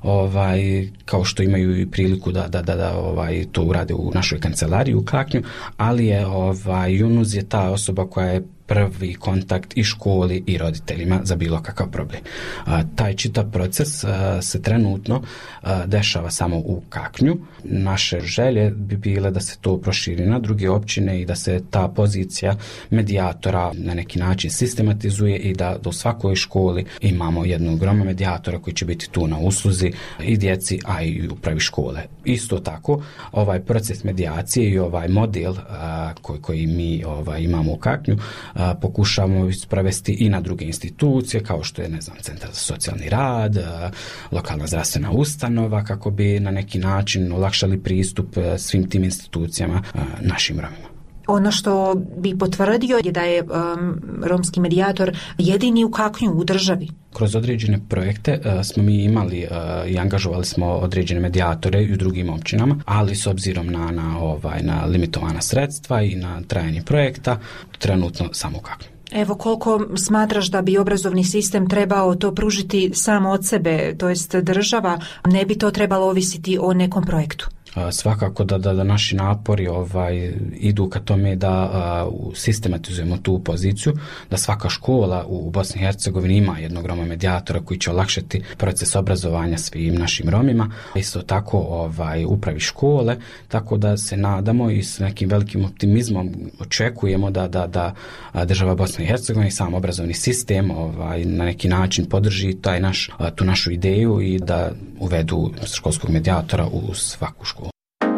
kao što imaju i priliku da to urade u našoj kancelariji u Kaknju, ali je Yunus je ta osoba koja je prvi kontakt i školi i roditeljima za bilo kakav problem. Taj čitav proces se trenutno dešava samo u Kaknju. Naše želje bi bile da se to proširi na druge općine i da se ta pozicija medijatora na neki način sistematizuje i da u svakoj školi imamo jednog Roma medijatora koji će biti tu na usluzi i djeci, a i upravi škole. Isto tako, ovaj proces medijacije i ovaj model koji mi imamo u Kaknju pokušavamo sprovesti i na druge institucije, kao što je, Centar za socijalni rad, lokalna zdravstvena ustanova, kako bi na neki način olakšali pristup svim tim institucijama našim Romima. Ono što bi potvrdio je da je romski medijator jedini u Kaknju u državi. Kroz određene projekte smo mi imali i angažovali smo određene medijatore i u drugim općinama, ali s obzirom na limitovana sredstva i na trajanje projekta, trenutno samo u Kaknju. Evo, koliko smatraš da bi obrazovni sistem trebao to pružiti samo od sebe, to jest država, ne bi to trebalo ovisiti o nekom projektu? Svakako da naši napori idu ka tome da sistematizujemo tu poziciju, da svaka škola u Bosni i Hercegovini ima jednog Roma medijatora koji će olakšati proces obrazovanja svim našim Romima. Isto tako upravi škole, tako da se nadamo i s nekim velikim optimizmom očekujemo da država Bosne i Hercegovine i sam obrazovni sistem na neki način podrži tu našu ideju i da uvedu školskog medijatora u svaku školu.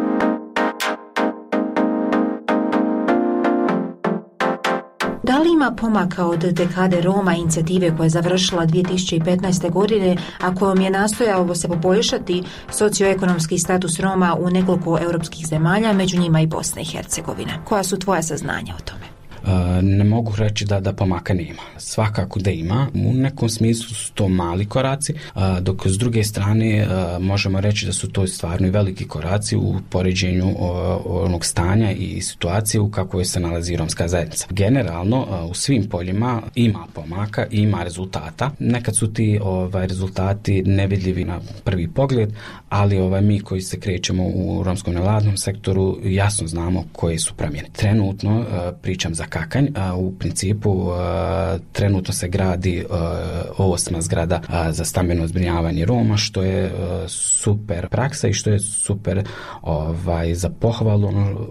Da li ima pomaka od dekade Roma, inicijative koja je završila 2015. godine, a kojom je nastojalo se poboljšati socioekonomski status Roma u nekoliko europskih zemalja, među njima i Bosna i Hercegovina? Koja su tvoja saznanja o tome? Ne mogu reći da pomaka nema. Svakako da ima. U nekom smislu su to mali koraci, dok s druge strane možemo reći da su to stvarno i veliki koraci u poređenju onog stanja i situacije u kakvoj se nalazi romska zajednica. Generalno u svim poljima ima pomaka i ima rezultata. Nekad su ti rezultati nevidljivi na prvi pogled, ali mi koji se krećemo u romskom nevladnom sektoru jasno znamo koje su promjene. Trenutno pričam za Kakanj. U principu trenutno se gradi 8. zgrada za stambeno zbrinjavanje Roma, što je super praksa i što je super za pohvalu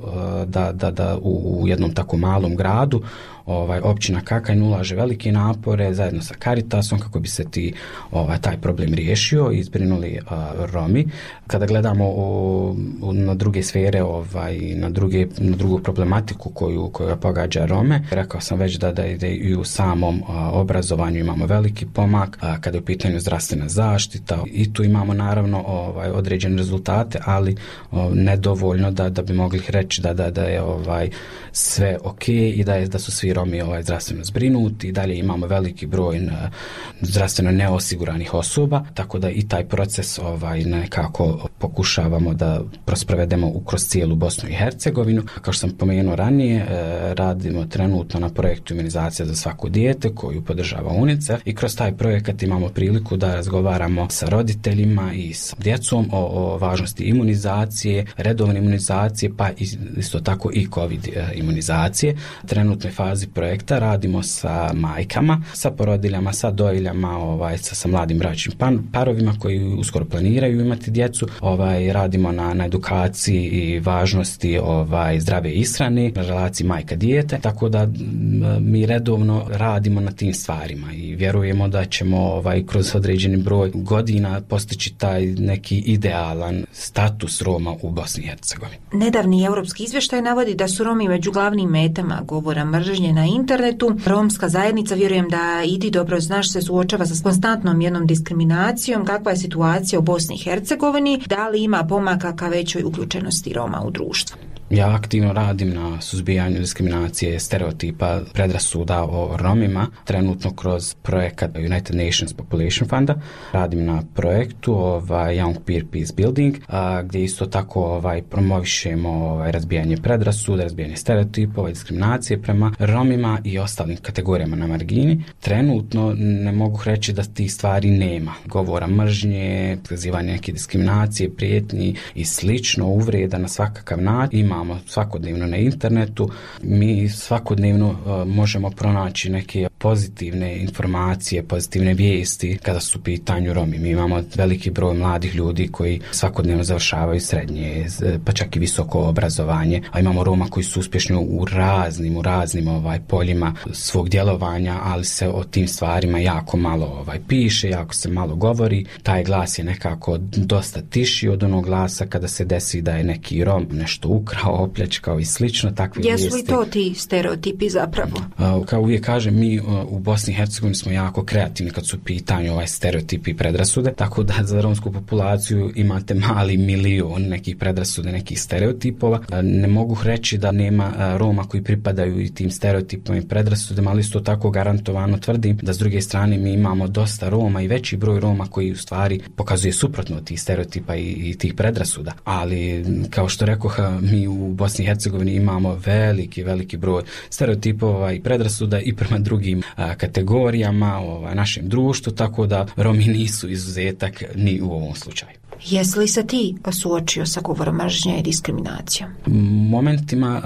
da u jednom tako malom gradu općina Kakanj ulaže velike napore zajedno sa Caritasom kako bi se taj problem riješio i zbrinuli Romi. Kada gledamo na druge sfere na drugu problematiku koju pogađa Rome, rekao sam već da i u samom obrazovanju imamo veliki pomak kada je u pitanju zdravstvena zaštita i tu imamo naravno određene rezultate, ali nedovoljno da bi mogli reći da je sve ok i da su svi Romi zdravstveno zbrinuti. Dalje imamo veliki broj zdravstveno neosiguranih osoba, tako da i taj proces nekako pokušavamo da prosprovedemo kroz cijelu Bosnu i Hercegovinu. Kao što sam pomenuo ranije, radimo trenutno na projektu imunizacija za svako dijete koju podržava UNICEF i kroz taj projekat imamo priliku da razgovaramo sa roditeljima i sa djecom o važnosti imunizacije, redovne imunizacije, pa isto tako i COVID imunizacije. Trenutnoj fazi projekta radimo sa majkama, sa porodiljama, sa dojiljama, sa mladim bračnim parovima koji uskoro planiraju imati djecu. Radimo na edukaciji i važnosti zdrave ishrane, na relaciji majka-dijete, tako da mi redovno radimo na tim stvarima i vjerujemo da ćemo kroz određeni broj godina postići taj neki idealan status Roma u Bosni i Hercegovini. Nedavni europski izvještaj navodi da su Romi među glavnim metama govora mržnje na internetu. Romska zajednica, vjerujem da i ti dobro znaš, se suočava sa konstantnom jednom diskriminacijom. Kakva je situacija u Bosni i Hercegovini? Da li ima pomaka ka većoj uključenosti Roma u društvo? Ja aktivno radim na suzbijanju diskriminacije, stereotipa, predrasuda o Romima, trenutno kroz projekat United Nations Population Funda. Radim na projektu Young Peer Peace Building, gdje isto tako promovišemo razbijanje predrasuda, razbijanje stereotipa, diskriminacije prema Romima i ostalim kategorijama na margini. Trenutno ne mogu reći da tih stvari nema. Govora mržnje, prozivanje neke diskriminacije, prijetnji i slično, uvreda na svakakav način imamo svakodnevno na internetu. Mi svakodnevno možemo pronaći neke pozitivne informacije, pozitivne vijesti kada su u pitanju Romi. Mi imamo veliki broj mladih ljudi koji svakodnevno završavaju srednje, pa čak i visoko obrazovanje, a imamo Roma koji su uspješni u raznim poljima svog djelovanja, ali se o tim stvarima jako malo piše, jako se malo govori. Taj glas je nekako dosta tiši od onog glasa kada se desi da je neki Rom nešto ukrao, opljačkao i slično. Takve jesu vijesti. Li to ti stereotipi zapravo? Kao uvijek kažem, mi u Bosni i Hercegovini smo jako kreativni kad su u pitanju stereotipi i predrasude, tako da za romsku populaciju imate mali milion nekih predrasude, nekih stereotipova. Ne mogu reći da nema Roma koji pripadaju i tim stereotipima i predrasudama, ali isto tako garantovano tvrdim da s druge strane mi imamo dosta Roma i veći broj Roma koji u stvari pokazuje suprotno od tih stereotipa i tih predrasuda. Ali kao što rekoh, mi u Bosni i Hercegovini imamo veliki broj stereotipova i predrasuda i prema drugim kategorijama našem društvu, tako da Romi nisu izuzetak ni u ovom slučaju. Jesi li se ti suočio sa govorom mržnje i diskriminacijom? Momentima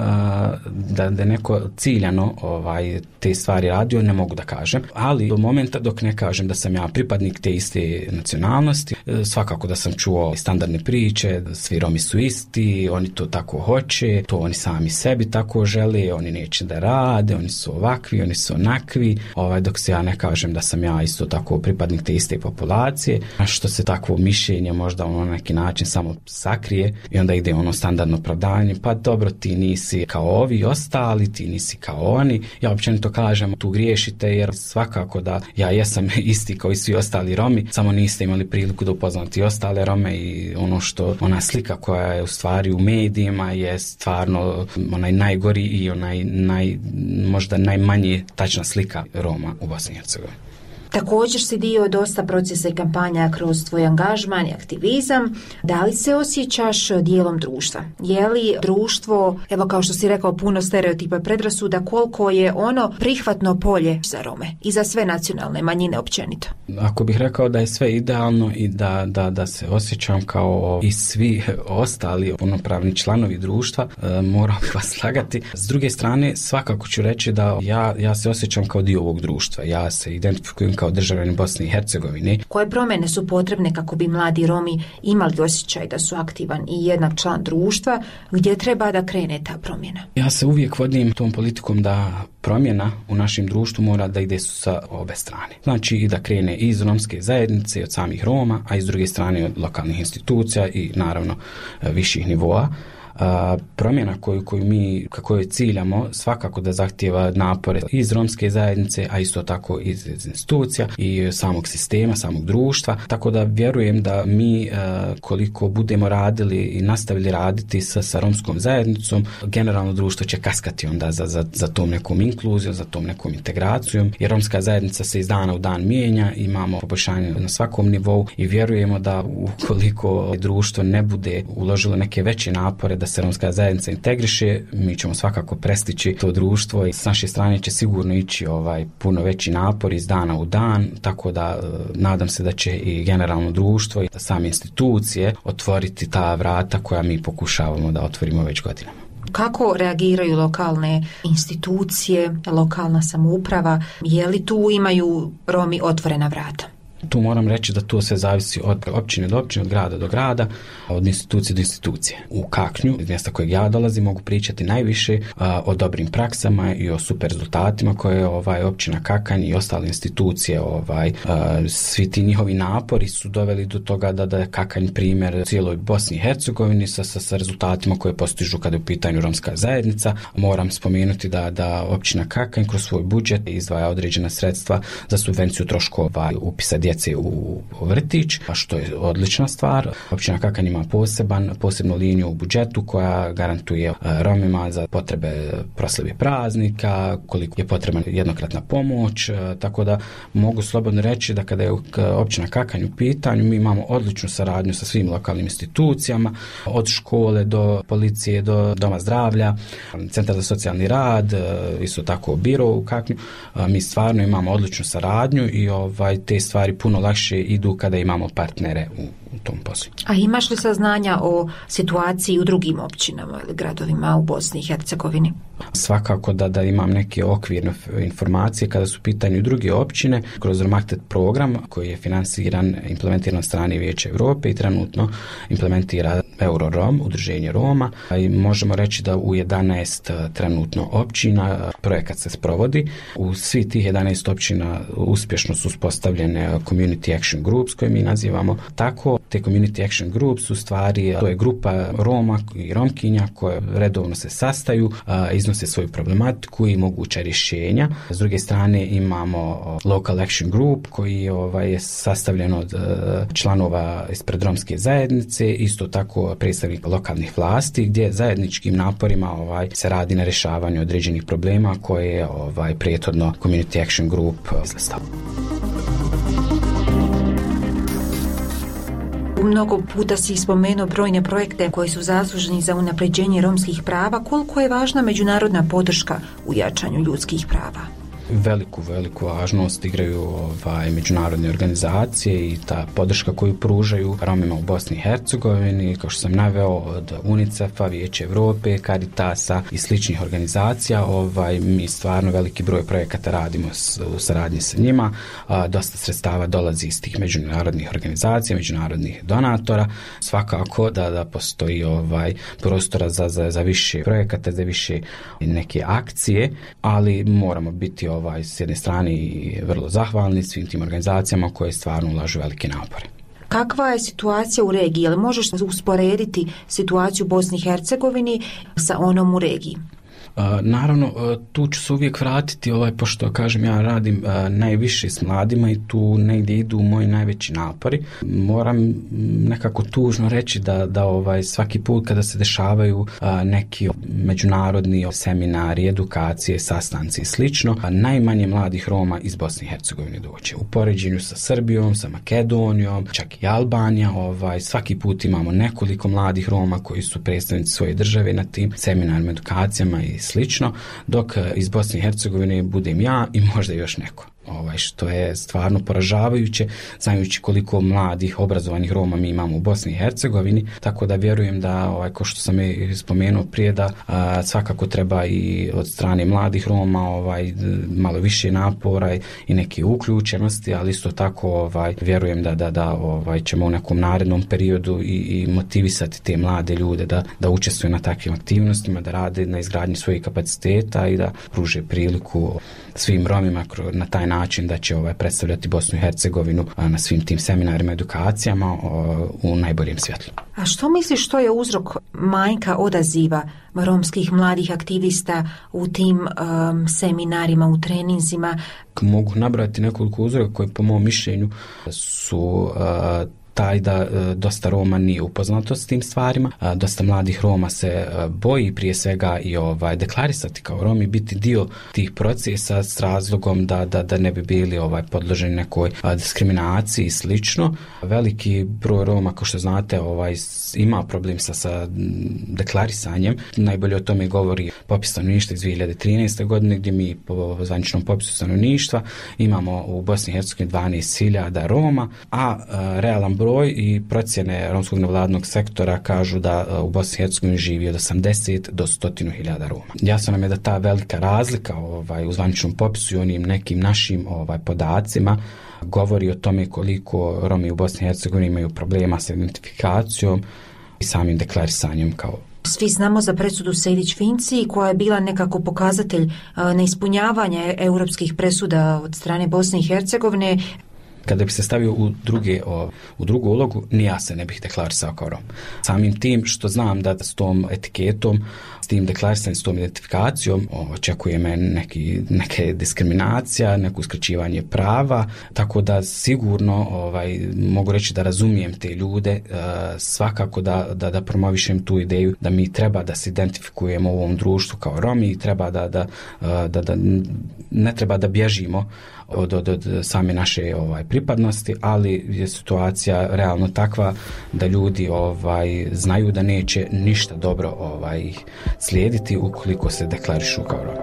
da neko ciljano te stvari radio, ne mogu da kažem, ali do momenta dok ne kažem da sam ja pripadnik te iste nacionalnosti, svakako da sam čuo standardne priče, svi Romi su isti, oni to tako hoće, to oni sami sebi tako žele, oni neće da rade, oni su ovakvi, oni su onakvi, dok se ja ne kažem da sam ja isto tako pripadnik te iste populacije, a što se takvo mišljenje možda na neki način samo sakrije i onda ide standardno opravdanje, pa dobro, ti nisi kao ovi ostali, ti nisi kao oni. Ja općenito kažem, tu griješite, jer svakako da ja jesam isti kao i svi ostali Romi, samo niste imali priliku da upoznate ostale Rome i ona slika koja je u stvari u medijima je stvarno onaj najgori i možda najmanje tačna slika Roma u Bosni i Hercegovini. Također si dio dosta procesa i kampanja kroz tvoj angažman i aktivizam. Da li se osjećaš dijelom društva? Je li društvo, evo kao što si rekao, puno stereotipa i predrasuda, koliko je ono prihvatno polje za Rome i za sve nacionalne manjine općenito? Ako bih rekao da je sve idealno i da se osjećam kao i svi ostali punopravni članovi društva, morao bih vas slagati. S druge strane, svakako ću reći da ja se osjećam kao dio ovog društva. Ja se identifikujem kao državljanin Bosne i Hercegovine. Koje promjene su potrebne kako bi mladi Romi imali osjećaj da su aktivan i jednak član društva? Gdje treba da krene ta promjena? Ja se uvijek vodim tom politikom da promjena u našem društvu mora da ide sa obe strane. Znači i da krene iz romske zajednice, od samih Roma, a i s druge strane od lokalnih institucija i naravno viših nivoa. Promjena koju mi kako ciljamo svakako da zahtijeva napore iz romske zajednice, a isto tako iz institucija i samog sistema, samog društva, tako da vjerujem da mi koliko budemo radili i nastavili raditi sa romskom zajednicom, generalno društvo će kaskati onda za tom nekom inkluzijom, za tom nekom integracijom, jer romska zajednica se iz dana u dan mijenja, imamo poboljšanje na svakom nivou i vjerujemo da ukoliko društvo ne bude uložilo neke veće napore da se romska zajednica integriše, mi ćemo svakako prestići to društvo i s naše strane će sigurno ići puno veći napor iz dana u dan, tako da nadam se da će i generalno društvo i same institucije otvoriti ta vrata koja mi pokušavamo da otvorimo već godinama. Kako reagiraju lokalne institucije, lokalna samouprava? Je li tu imaju Romi otvorena vrata? Tu moram reći da to sve zavisi od općine do općine, od grada do grada, od institucije do institucije. U Kaknju, iz mjesta kojeg ja dolazim, mogu pričati najviše o dobrim praksama i o super rezultatima koje općina Kakanj i ostale institucije, svi ti njihovi napori su doveli do toga da je Kakanj primjer cijeloj Bosni i Hercegovini sa rezultatima koje postižu kada je u pitanju romska zajednica. Moram spomenuti da općina Kakanj kroz svoj budžet izdvaja određena sredstva za subvenciju troškova upisa djece u vrtić, a što je odlična stvar. Općina Kakanj ima posebnu liniju u budžetu koja garantuje Romima za potrebe proslave praznika, koliko je potrebna jednokratna pomoć, tako da mogu slobodno reći da kada je općina Kakanj u pitanju, mi imamo odličnu saradnju sa svim lokalnim institucijama, od škole do policije, do doma zdravlja, centar za socijalni rad, isto tako biro u Kaknju. Mi stvarno imamo odličnu saradnju i te stvari puno lakše idu kada imamo partnere u tom poslu. A imaš li saznanja o situaciji u drugim općinama ili gradovima u Bosni i Hercegovini? Svakako da imam neke okvirne informacije kada su u pitanju druge općine kroz Romaktet program koji je finansiran, implementiran od strane Vijeća Europe i trenutno implementira Eurorom, udruženje Roma, i možemo reći da u 11 trenutno općina projekat se sprovodi. U svih tih 11 općina uspješno su uspostavljene Community Action Groups koje mi nazivamo tako. Te Community Action Groups u stvari to je grupa Roma i Romkinja koje redovno se sastaju, iznose svoju problematiku i moguća rješenja. S druge strane imamo Local Action Group koji je sastavljen od članova ispred romske zajednice, isto tako predstavnika lokalnih vlasti gdje zajedničkim naporima se radi na rješavanju određenih problema koje je prethodno Community Action Group izlistao. Mnogo puta si spomenuo brojne projekte koji su zasluženi za unapređenje romskih prava. Koliko je važna međunarodna podrška u jačanju ljudskih prava? Veliku važnost igraju međunarodne organizacije i ta podrška koju pružaju Romima u Bosni i Hercegovini, kao što sam naveo, od UNICEF-a, Vijeća Europe, Caritasa i sličnih organizacija. Mi stvarno veliki broj projekata radimo u saradnji sa njima. Dosta sredstava dolazi iz tih međunarodnih organizacija, međunarodnih donatora. Svakako da postoji prostora za više projekata, za više neke akcije, ali moramo biti s jedne strane i vrlo zahvalni svim tim organizacijama koje stvarno ulažu velike napore. Kakva je situacija u regiji? Jel možeš usporediti situaciju u Bosni i Hercegovini sa onom u regiji? Naravno, tu ću se uvijek vratiti, pošto kažem ja radim najviše s mladima i tu negdje idu moji najveći napori. Moram nekako tužno reći da svaki put kada se dešavaju neki međunarodni seminari, edukacije, sastanci i slično, najmanje mladih Roma iz Bosne i Hercegovine dođe. U poređenju sa Srbijom, sa Makedonijom, čak i Albanija, svaki put imamo nekoliko mladih Roma koji su predstavnici svoje države na tim seminarima, edukacijama i slično, dok iz Bosne i Hercegovine budem ja i možda još neko. Što je stvarno poražavajuće, znajući koliko mladih, obrazovanih Roma mi imamo u Bosni i Hercegovini, tako da vjerujem da, kao što sam i spomenuo prije, da svakako treba i od strane mladih Roma malo više napora i neke uključenosti, ali isto tako vjerujem da ćemo u nekom narednom periodu i motivisati te mlade ljude da učestvuju na takvim aktivnostima, da rade na izgradnji svojih kapaciteta i da pruže priliku svim Romima na taj način da će predstavljati Bosnu i Hercegovinu na svim tim seminarima, edukacijama u najboljem svjetlu. A što misliš što je uzrok manjka odaziva romskih mladih aktivista u tim seminarima, u treninzima? Mogu nabrati nekoliko uzroka koji po mom mišljenju su taj da dosta Roma nije upoznato s tim stvarima, dosta mladih Roma se boji prije svega i deklarisati kao Romi, biti dio tih procesa s razlogom da ne bi bili podloženi nekoj diskriminaciji i slično. Veliki broj Roma, kao što znate, ima problem sa deklarisanjem. Najbolje o tome govori popis stanovništva iz 2013. godine, gdje mi po zvaničnom popisu stanovništva imamo u Bosni i Hercegovini 12.000 Roma, a realan broj i procjene romskog nevladnog sektora kažu da u Bosni i Hercegovini živi od 80 do 100.000 Roma. Jasno nam je da ta velika razlika u zvaničnom popisu i onim nekim našim podacima govori o tome koliko Romi u Bosni i Hercegovini imaju problema sa identifikacijom i samim deklarisanjem kao. Svi znamo za presudu Sejdić-Finci koja je bila nekako pokazatelj neispunjavanja europskih presuda od strane Bosne i Hercegovine. Kada bi se stavio u drugu ulogu, ni ja se ne bih deklarisao kao Rom. Samim tim što znam da s tom etiketom, s tim deklarisanjem, s tom identifikacijom očekuje me neke diskriminacija, neko uskraćivanje prava, tako da sigurno mogu reći da razumijem te ljude, svakako da promovišem tu ideju da mi treba da se identifikujemo u ovom društvu kao Romi i treba da ne treba da bježimo od same naše pripadnosti, ali je situacija realno takva da ljudi znaju da neće ništa dobro slijediti ukoliko se deklarišu kao Romi.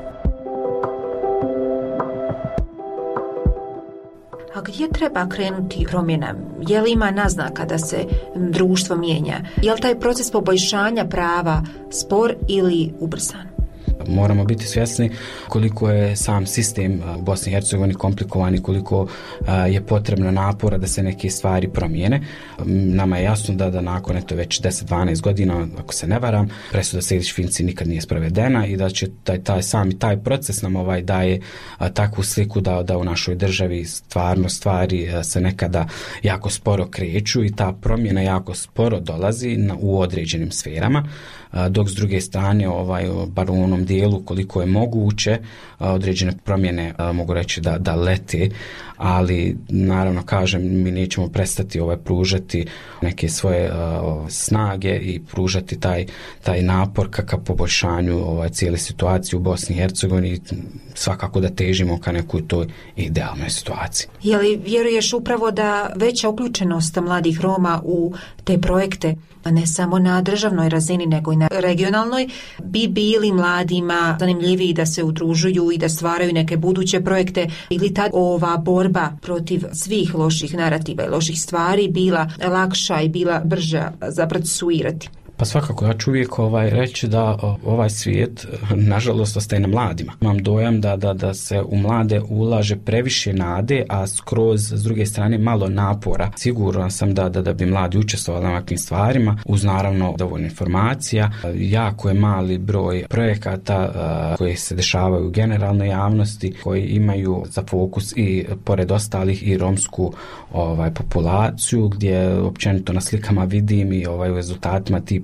A gdje treba krenuti promjena? Je li ima naznaka da se društvo mijenja? Je li taj proces poboljšanja prava spor ili ubrzan? Moramo biti svjesni koliko je sam sistem u Bosni i Hercegovini komplikovan i koliko je potrebno napora da se neke stvari promijene. Nama je jasno da nakon već 10-12 godina, ako se ne varam, presuda Sejdić-Finci nikad nije sprovedena i da će taj proces nam daje takvu sliku da u našoj državi stvarno stvari se nekada jako sporo kreću i ta promjena jako sporo dolazi u određenim sferama, dok s druge strane bar u onom dijelu koliko je moguće određene promjene mogu reći da lete, ali naravno kažem mi nećemo prestati pružati neke svoje snage i pružati taj napor ka poboljšanju cijele situacije u Bosni i Hercegovini, svakako da težimo ka nekoj toj idealnoj situaciji. Je li vjeruješ upravo da veća uključenost mladih Roma u te projekte, ne samo na državnoj razini nego i na regionalnoj, bi bili mladima zanimljiviji da se udružuju i da stvaraju neke buduće projekte, ili ta ova borba protiv svih loših narativa i loših stvari bila lakša i bila brža za procesuirati? Pa svakako, ja ću uvijek reći da ovaj svijet nažalost ostaje na mladima. Imam dojam da se u mlade ulaže previše nade, a skroz s druge strane malo napora. Siguran sam da bi mladi učestvovali na ovakvim stvarima, uz naravno dovoljno informacija. Jako je mali broj projekata koji se dešavaju u generalnoj javnosti, koji imaju za fokus i pored ostalih i romsku populaciju, gdje općenito na slikama vidim i u rezultatima ti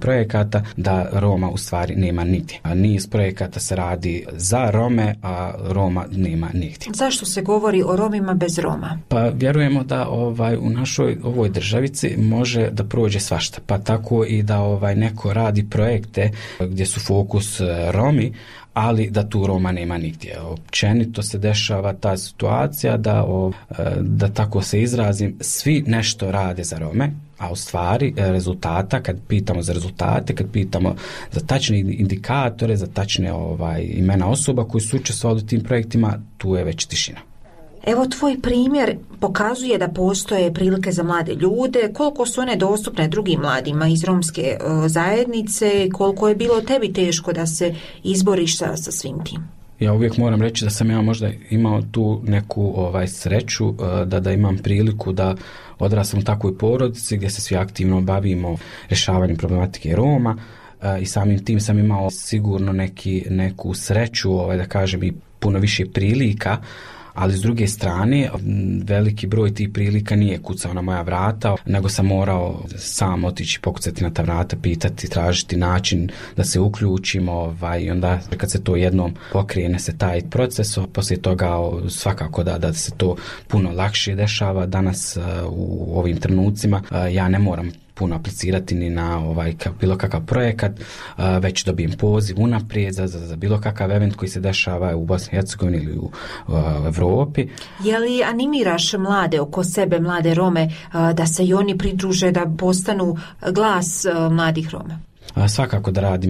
projekata da Roma u stvari nema nigdje. A niz projekata se radi za Rome, a Roma nema nigdje. Zašto se govori o Romima bez Roma? Pa vjerujemo da u našoj ovoj državici može da prođe svašta, pa tako i da neko radi projekte gdje su fokus Romi, ali da tu Roma nema nigdje. Općenito se dešava ta situacija da tako se izrazim, svi nešto rade za Rome, a u stvari rezultata, kad pitamo za rezultate, kad pitamo za tačne indikatore, za tačne imena osoba koji su učestvovali u tim projektima, tu je već tišina. Evo, tvoj primjer pokazuje da postoje prilike za mlade ljude, koliko su one dostupne drugim mladima iz romske zajednice, koliko je bilo tebi teško da se izboriš sa svim tim. Ja uvijek moram reći da sam ja možda imao tu neku sreću da imam priliku da odrastam u takvoj porodici gdje se svi aktivno bavimo rješavanjem problematike Roma i samim tim sam imao sigurno neku sreću, da kažem, i puno više prilika, ali s druge strane veliki broj tih prilika nije kucao na moja vrata, nego sam morao sam otići, pokucati na ta vrata, pitati, tražiti način da se uključimo i onda kad se to jednom pokrene se taj proces, poslije toga svakako da se to puno lakše dešava. Danas u ovim trenucima ja ne moram puno aplicirati ni na bilo kakav projekat, već dobijem poziv unaprijed za bilo kakav event koji se dešava u Bosni i Hercegovini ili u Evropi. Je li animiraš mlade oko sebe, mlade Rome, da se i oni pridruže, da postanu glas mladih Roma? Svakako da radim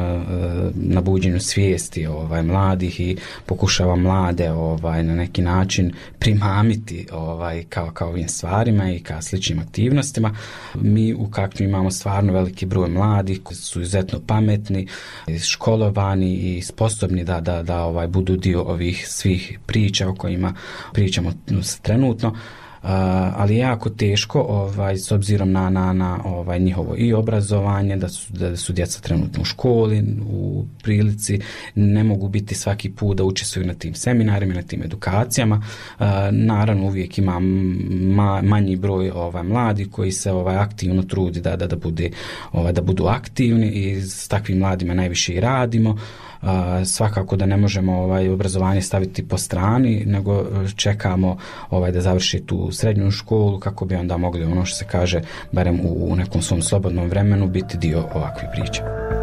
na buđenju svijesti mladih i pokušavam mlade na neki način primamiti kao ovim stvarima i kao sličnim aktivnostima. Mi u Kaknju imamo stvarno veliki broj mladih koji su izuzetno pametni, školovani i sposobni da budu dio ovih svih priča o kojima pričamo trenutno. Ali je jako teško s obzirom na njihovo i obrazovanje, da su djeca trenutno u školi, u prilici, ne mogu biti svaki put da učestvuju na tim seminarima, na tim edukacijama. Naravno uvijek ima manji broj mladih koji se aktivno trudi da budu aktivni i s takvim mladima najviše i radimo. Svakako da ne možemo obrazovanje staviti po strani, nego čekamo da završi tu srednju školu kako bi onda mogli, ono što se kaže, barem u nekom svom slobodnom vremenu, biti dio ovakve priče.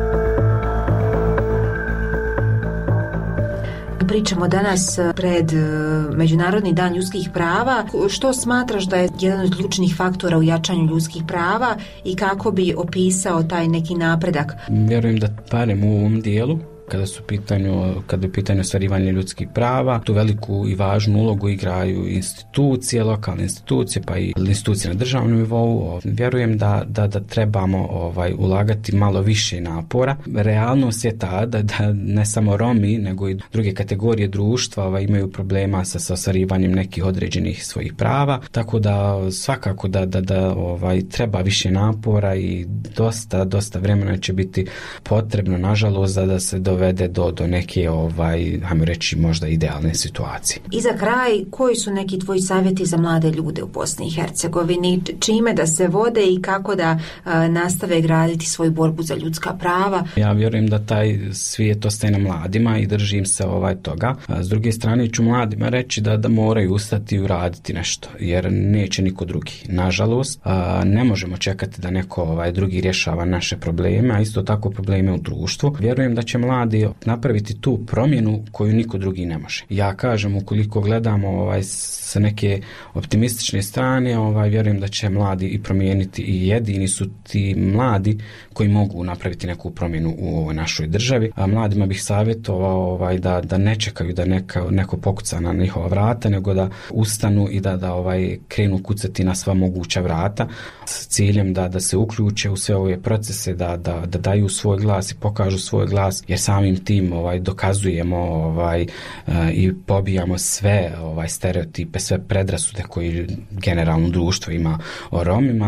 Pričamo danas pred Međunarodni dan ljudskih prava. Što smatraš da je jedan od ključnih faktora u jačanju ljudskih prava i kako bi opisao taj neki napredak? Vjerujem da barem u ovom dijelu, kada je u pitanju ostvarivanje ljudskih prava, tu veliku i važnu ulogu igraju institucije, lokalne institucije, pa i institucije na državnom nivou. Vjerujem da trebamo ulagati malo više napora. Realnost je ta da ne samo Romi, nego i druge kategorije društva imaju problema sa ostvarivanjem nekih određenih svojih prava, tako da svakako da treba više napora i dosta vremena će biti potrebno, nažalost, da se dovede do neke, hajmo reći, možda idealne situacije. I za kraj, koji su neki tvoji savjeti za mlade ljude u Bosni i Hercegovini? Čime da se vode i kako da nastave graditi svoju borbu za ljudska prava? Ja vjerujem da taj svijet ostaje na mladima i držim se toga. S druge strane ću mladima reći da moraju ustati i uraditi nešto, jer neće niko drugi. Nažalost, ne možemo čekati da neko drugi rješava naše probleme, a isto tako probleme u društvu. Vjerujem da će mladi napraviti tu promjenu koju niko drugi ne može. Ja kažem, ukoliko gledamo sa neke optimistične strane, vjerujem da će mladi i promijeniti i jedini su ti mladi koji mogu napraviti neku promjenu u ovoj našoj državi. A mladima bih savjetovao da ne čekaju da neko pokuca na njihova vrata, nego da ustanu i da krenu kucati na sva moguća vrata s ciljem da se uključe u sve ove procese, da daju svoj glas i pokažu svoj glas, jer samim tim dokazujemo i pobijamo sve stereotipe, sve predrasude koji generalno društvo ima o Romima.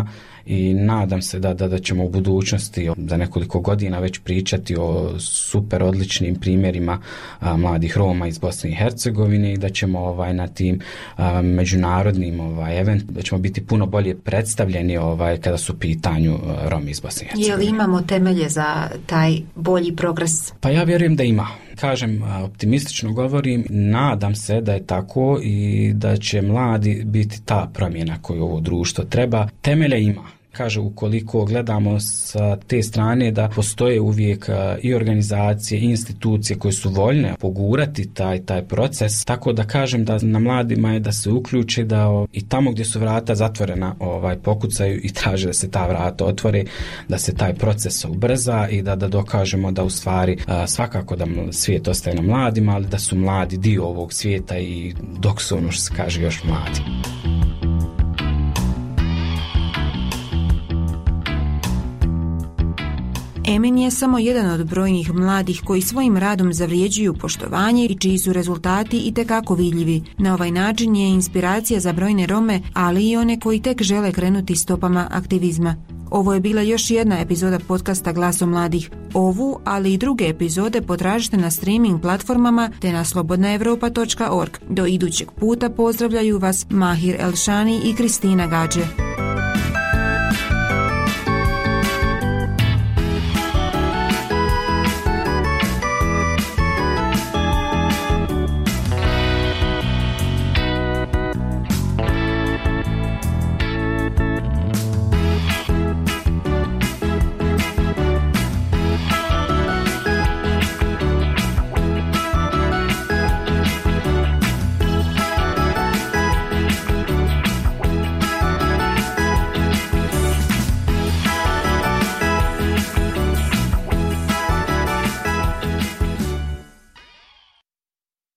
i nadam se da ćemo u budućnosti za nekoliko godina već pričati o super odličnim primjerima mladih Roma iz Bosne i Hercegovine i da ćemo na tim međunarodnim eventima, da ćemo biti puno bolje predstavljeni kada su u pitanju Romi iz Bosne i Hercegovine. Je li imamo temelje za taj bolji progres? Pa ja vjerujem da ima. Kažem, optimistično govorim, nadam se da je tako i da će mladi biti ta promjena koju ovo društvo treba. Temelje ima. Kaže, ukoliko gledamo sa te strane da postoje uvijek i organizacije i institucije koje su voljne pogurati taj proces, tako da kažem da na mladima je da se uključe, da i tamo gdje su vrata zatvorena pokucaju i traže da se ta vrata otvore, da se taj proces ubrza i da dokažemo da u stvari svakako da svijet ostaje na mladima, ali da su mladi dio ovog svijeta i dok su ono što se kaže još mladi. Emin je samo jedan od brojnih mladih koji svojim radom zavrijeđuju poštovanje i čiji su rezultati itekako vidljivi. Na ovaj način je inspiracija za brojne Rome, ali i one koji tek žele krenuti stopama aktivizma. Ovo je bila još jedna epizoda podcasta Glasom mladih. Ovu, ali i druge epizode potražite na streaming platformama te na slobodnaevropa.org. Do idućeg puta pozdravljaju vas Mahir Elšani i Kristina Gađe.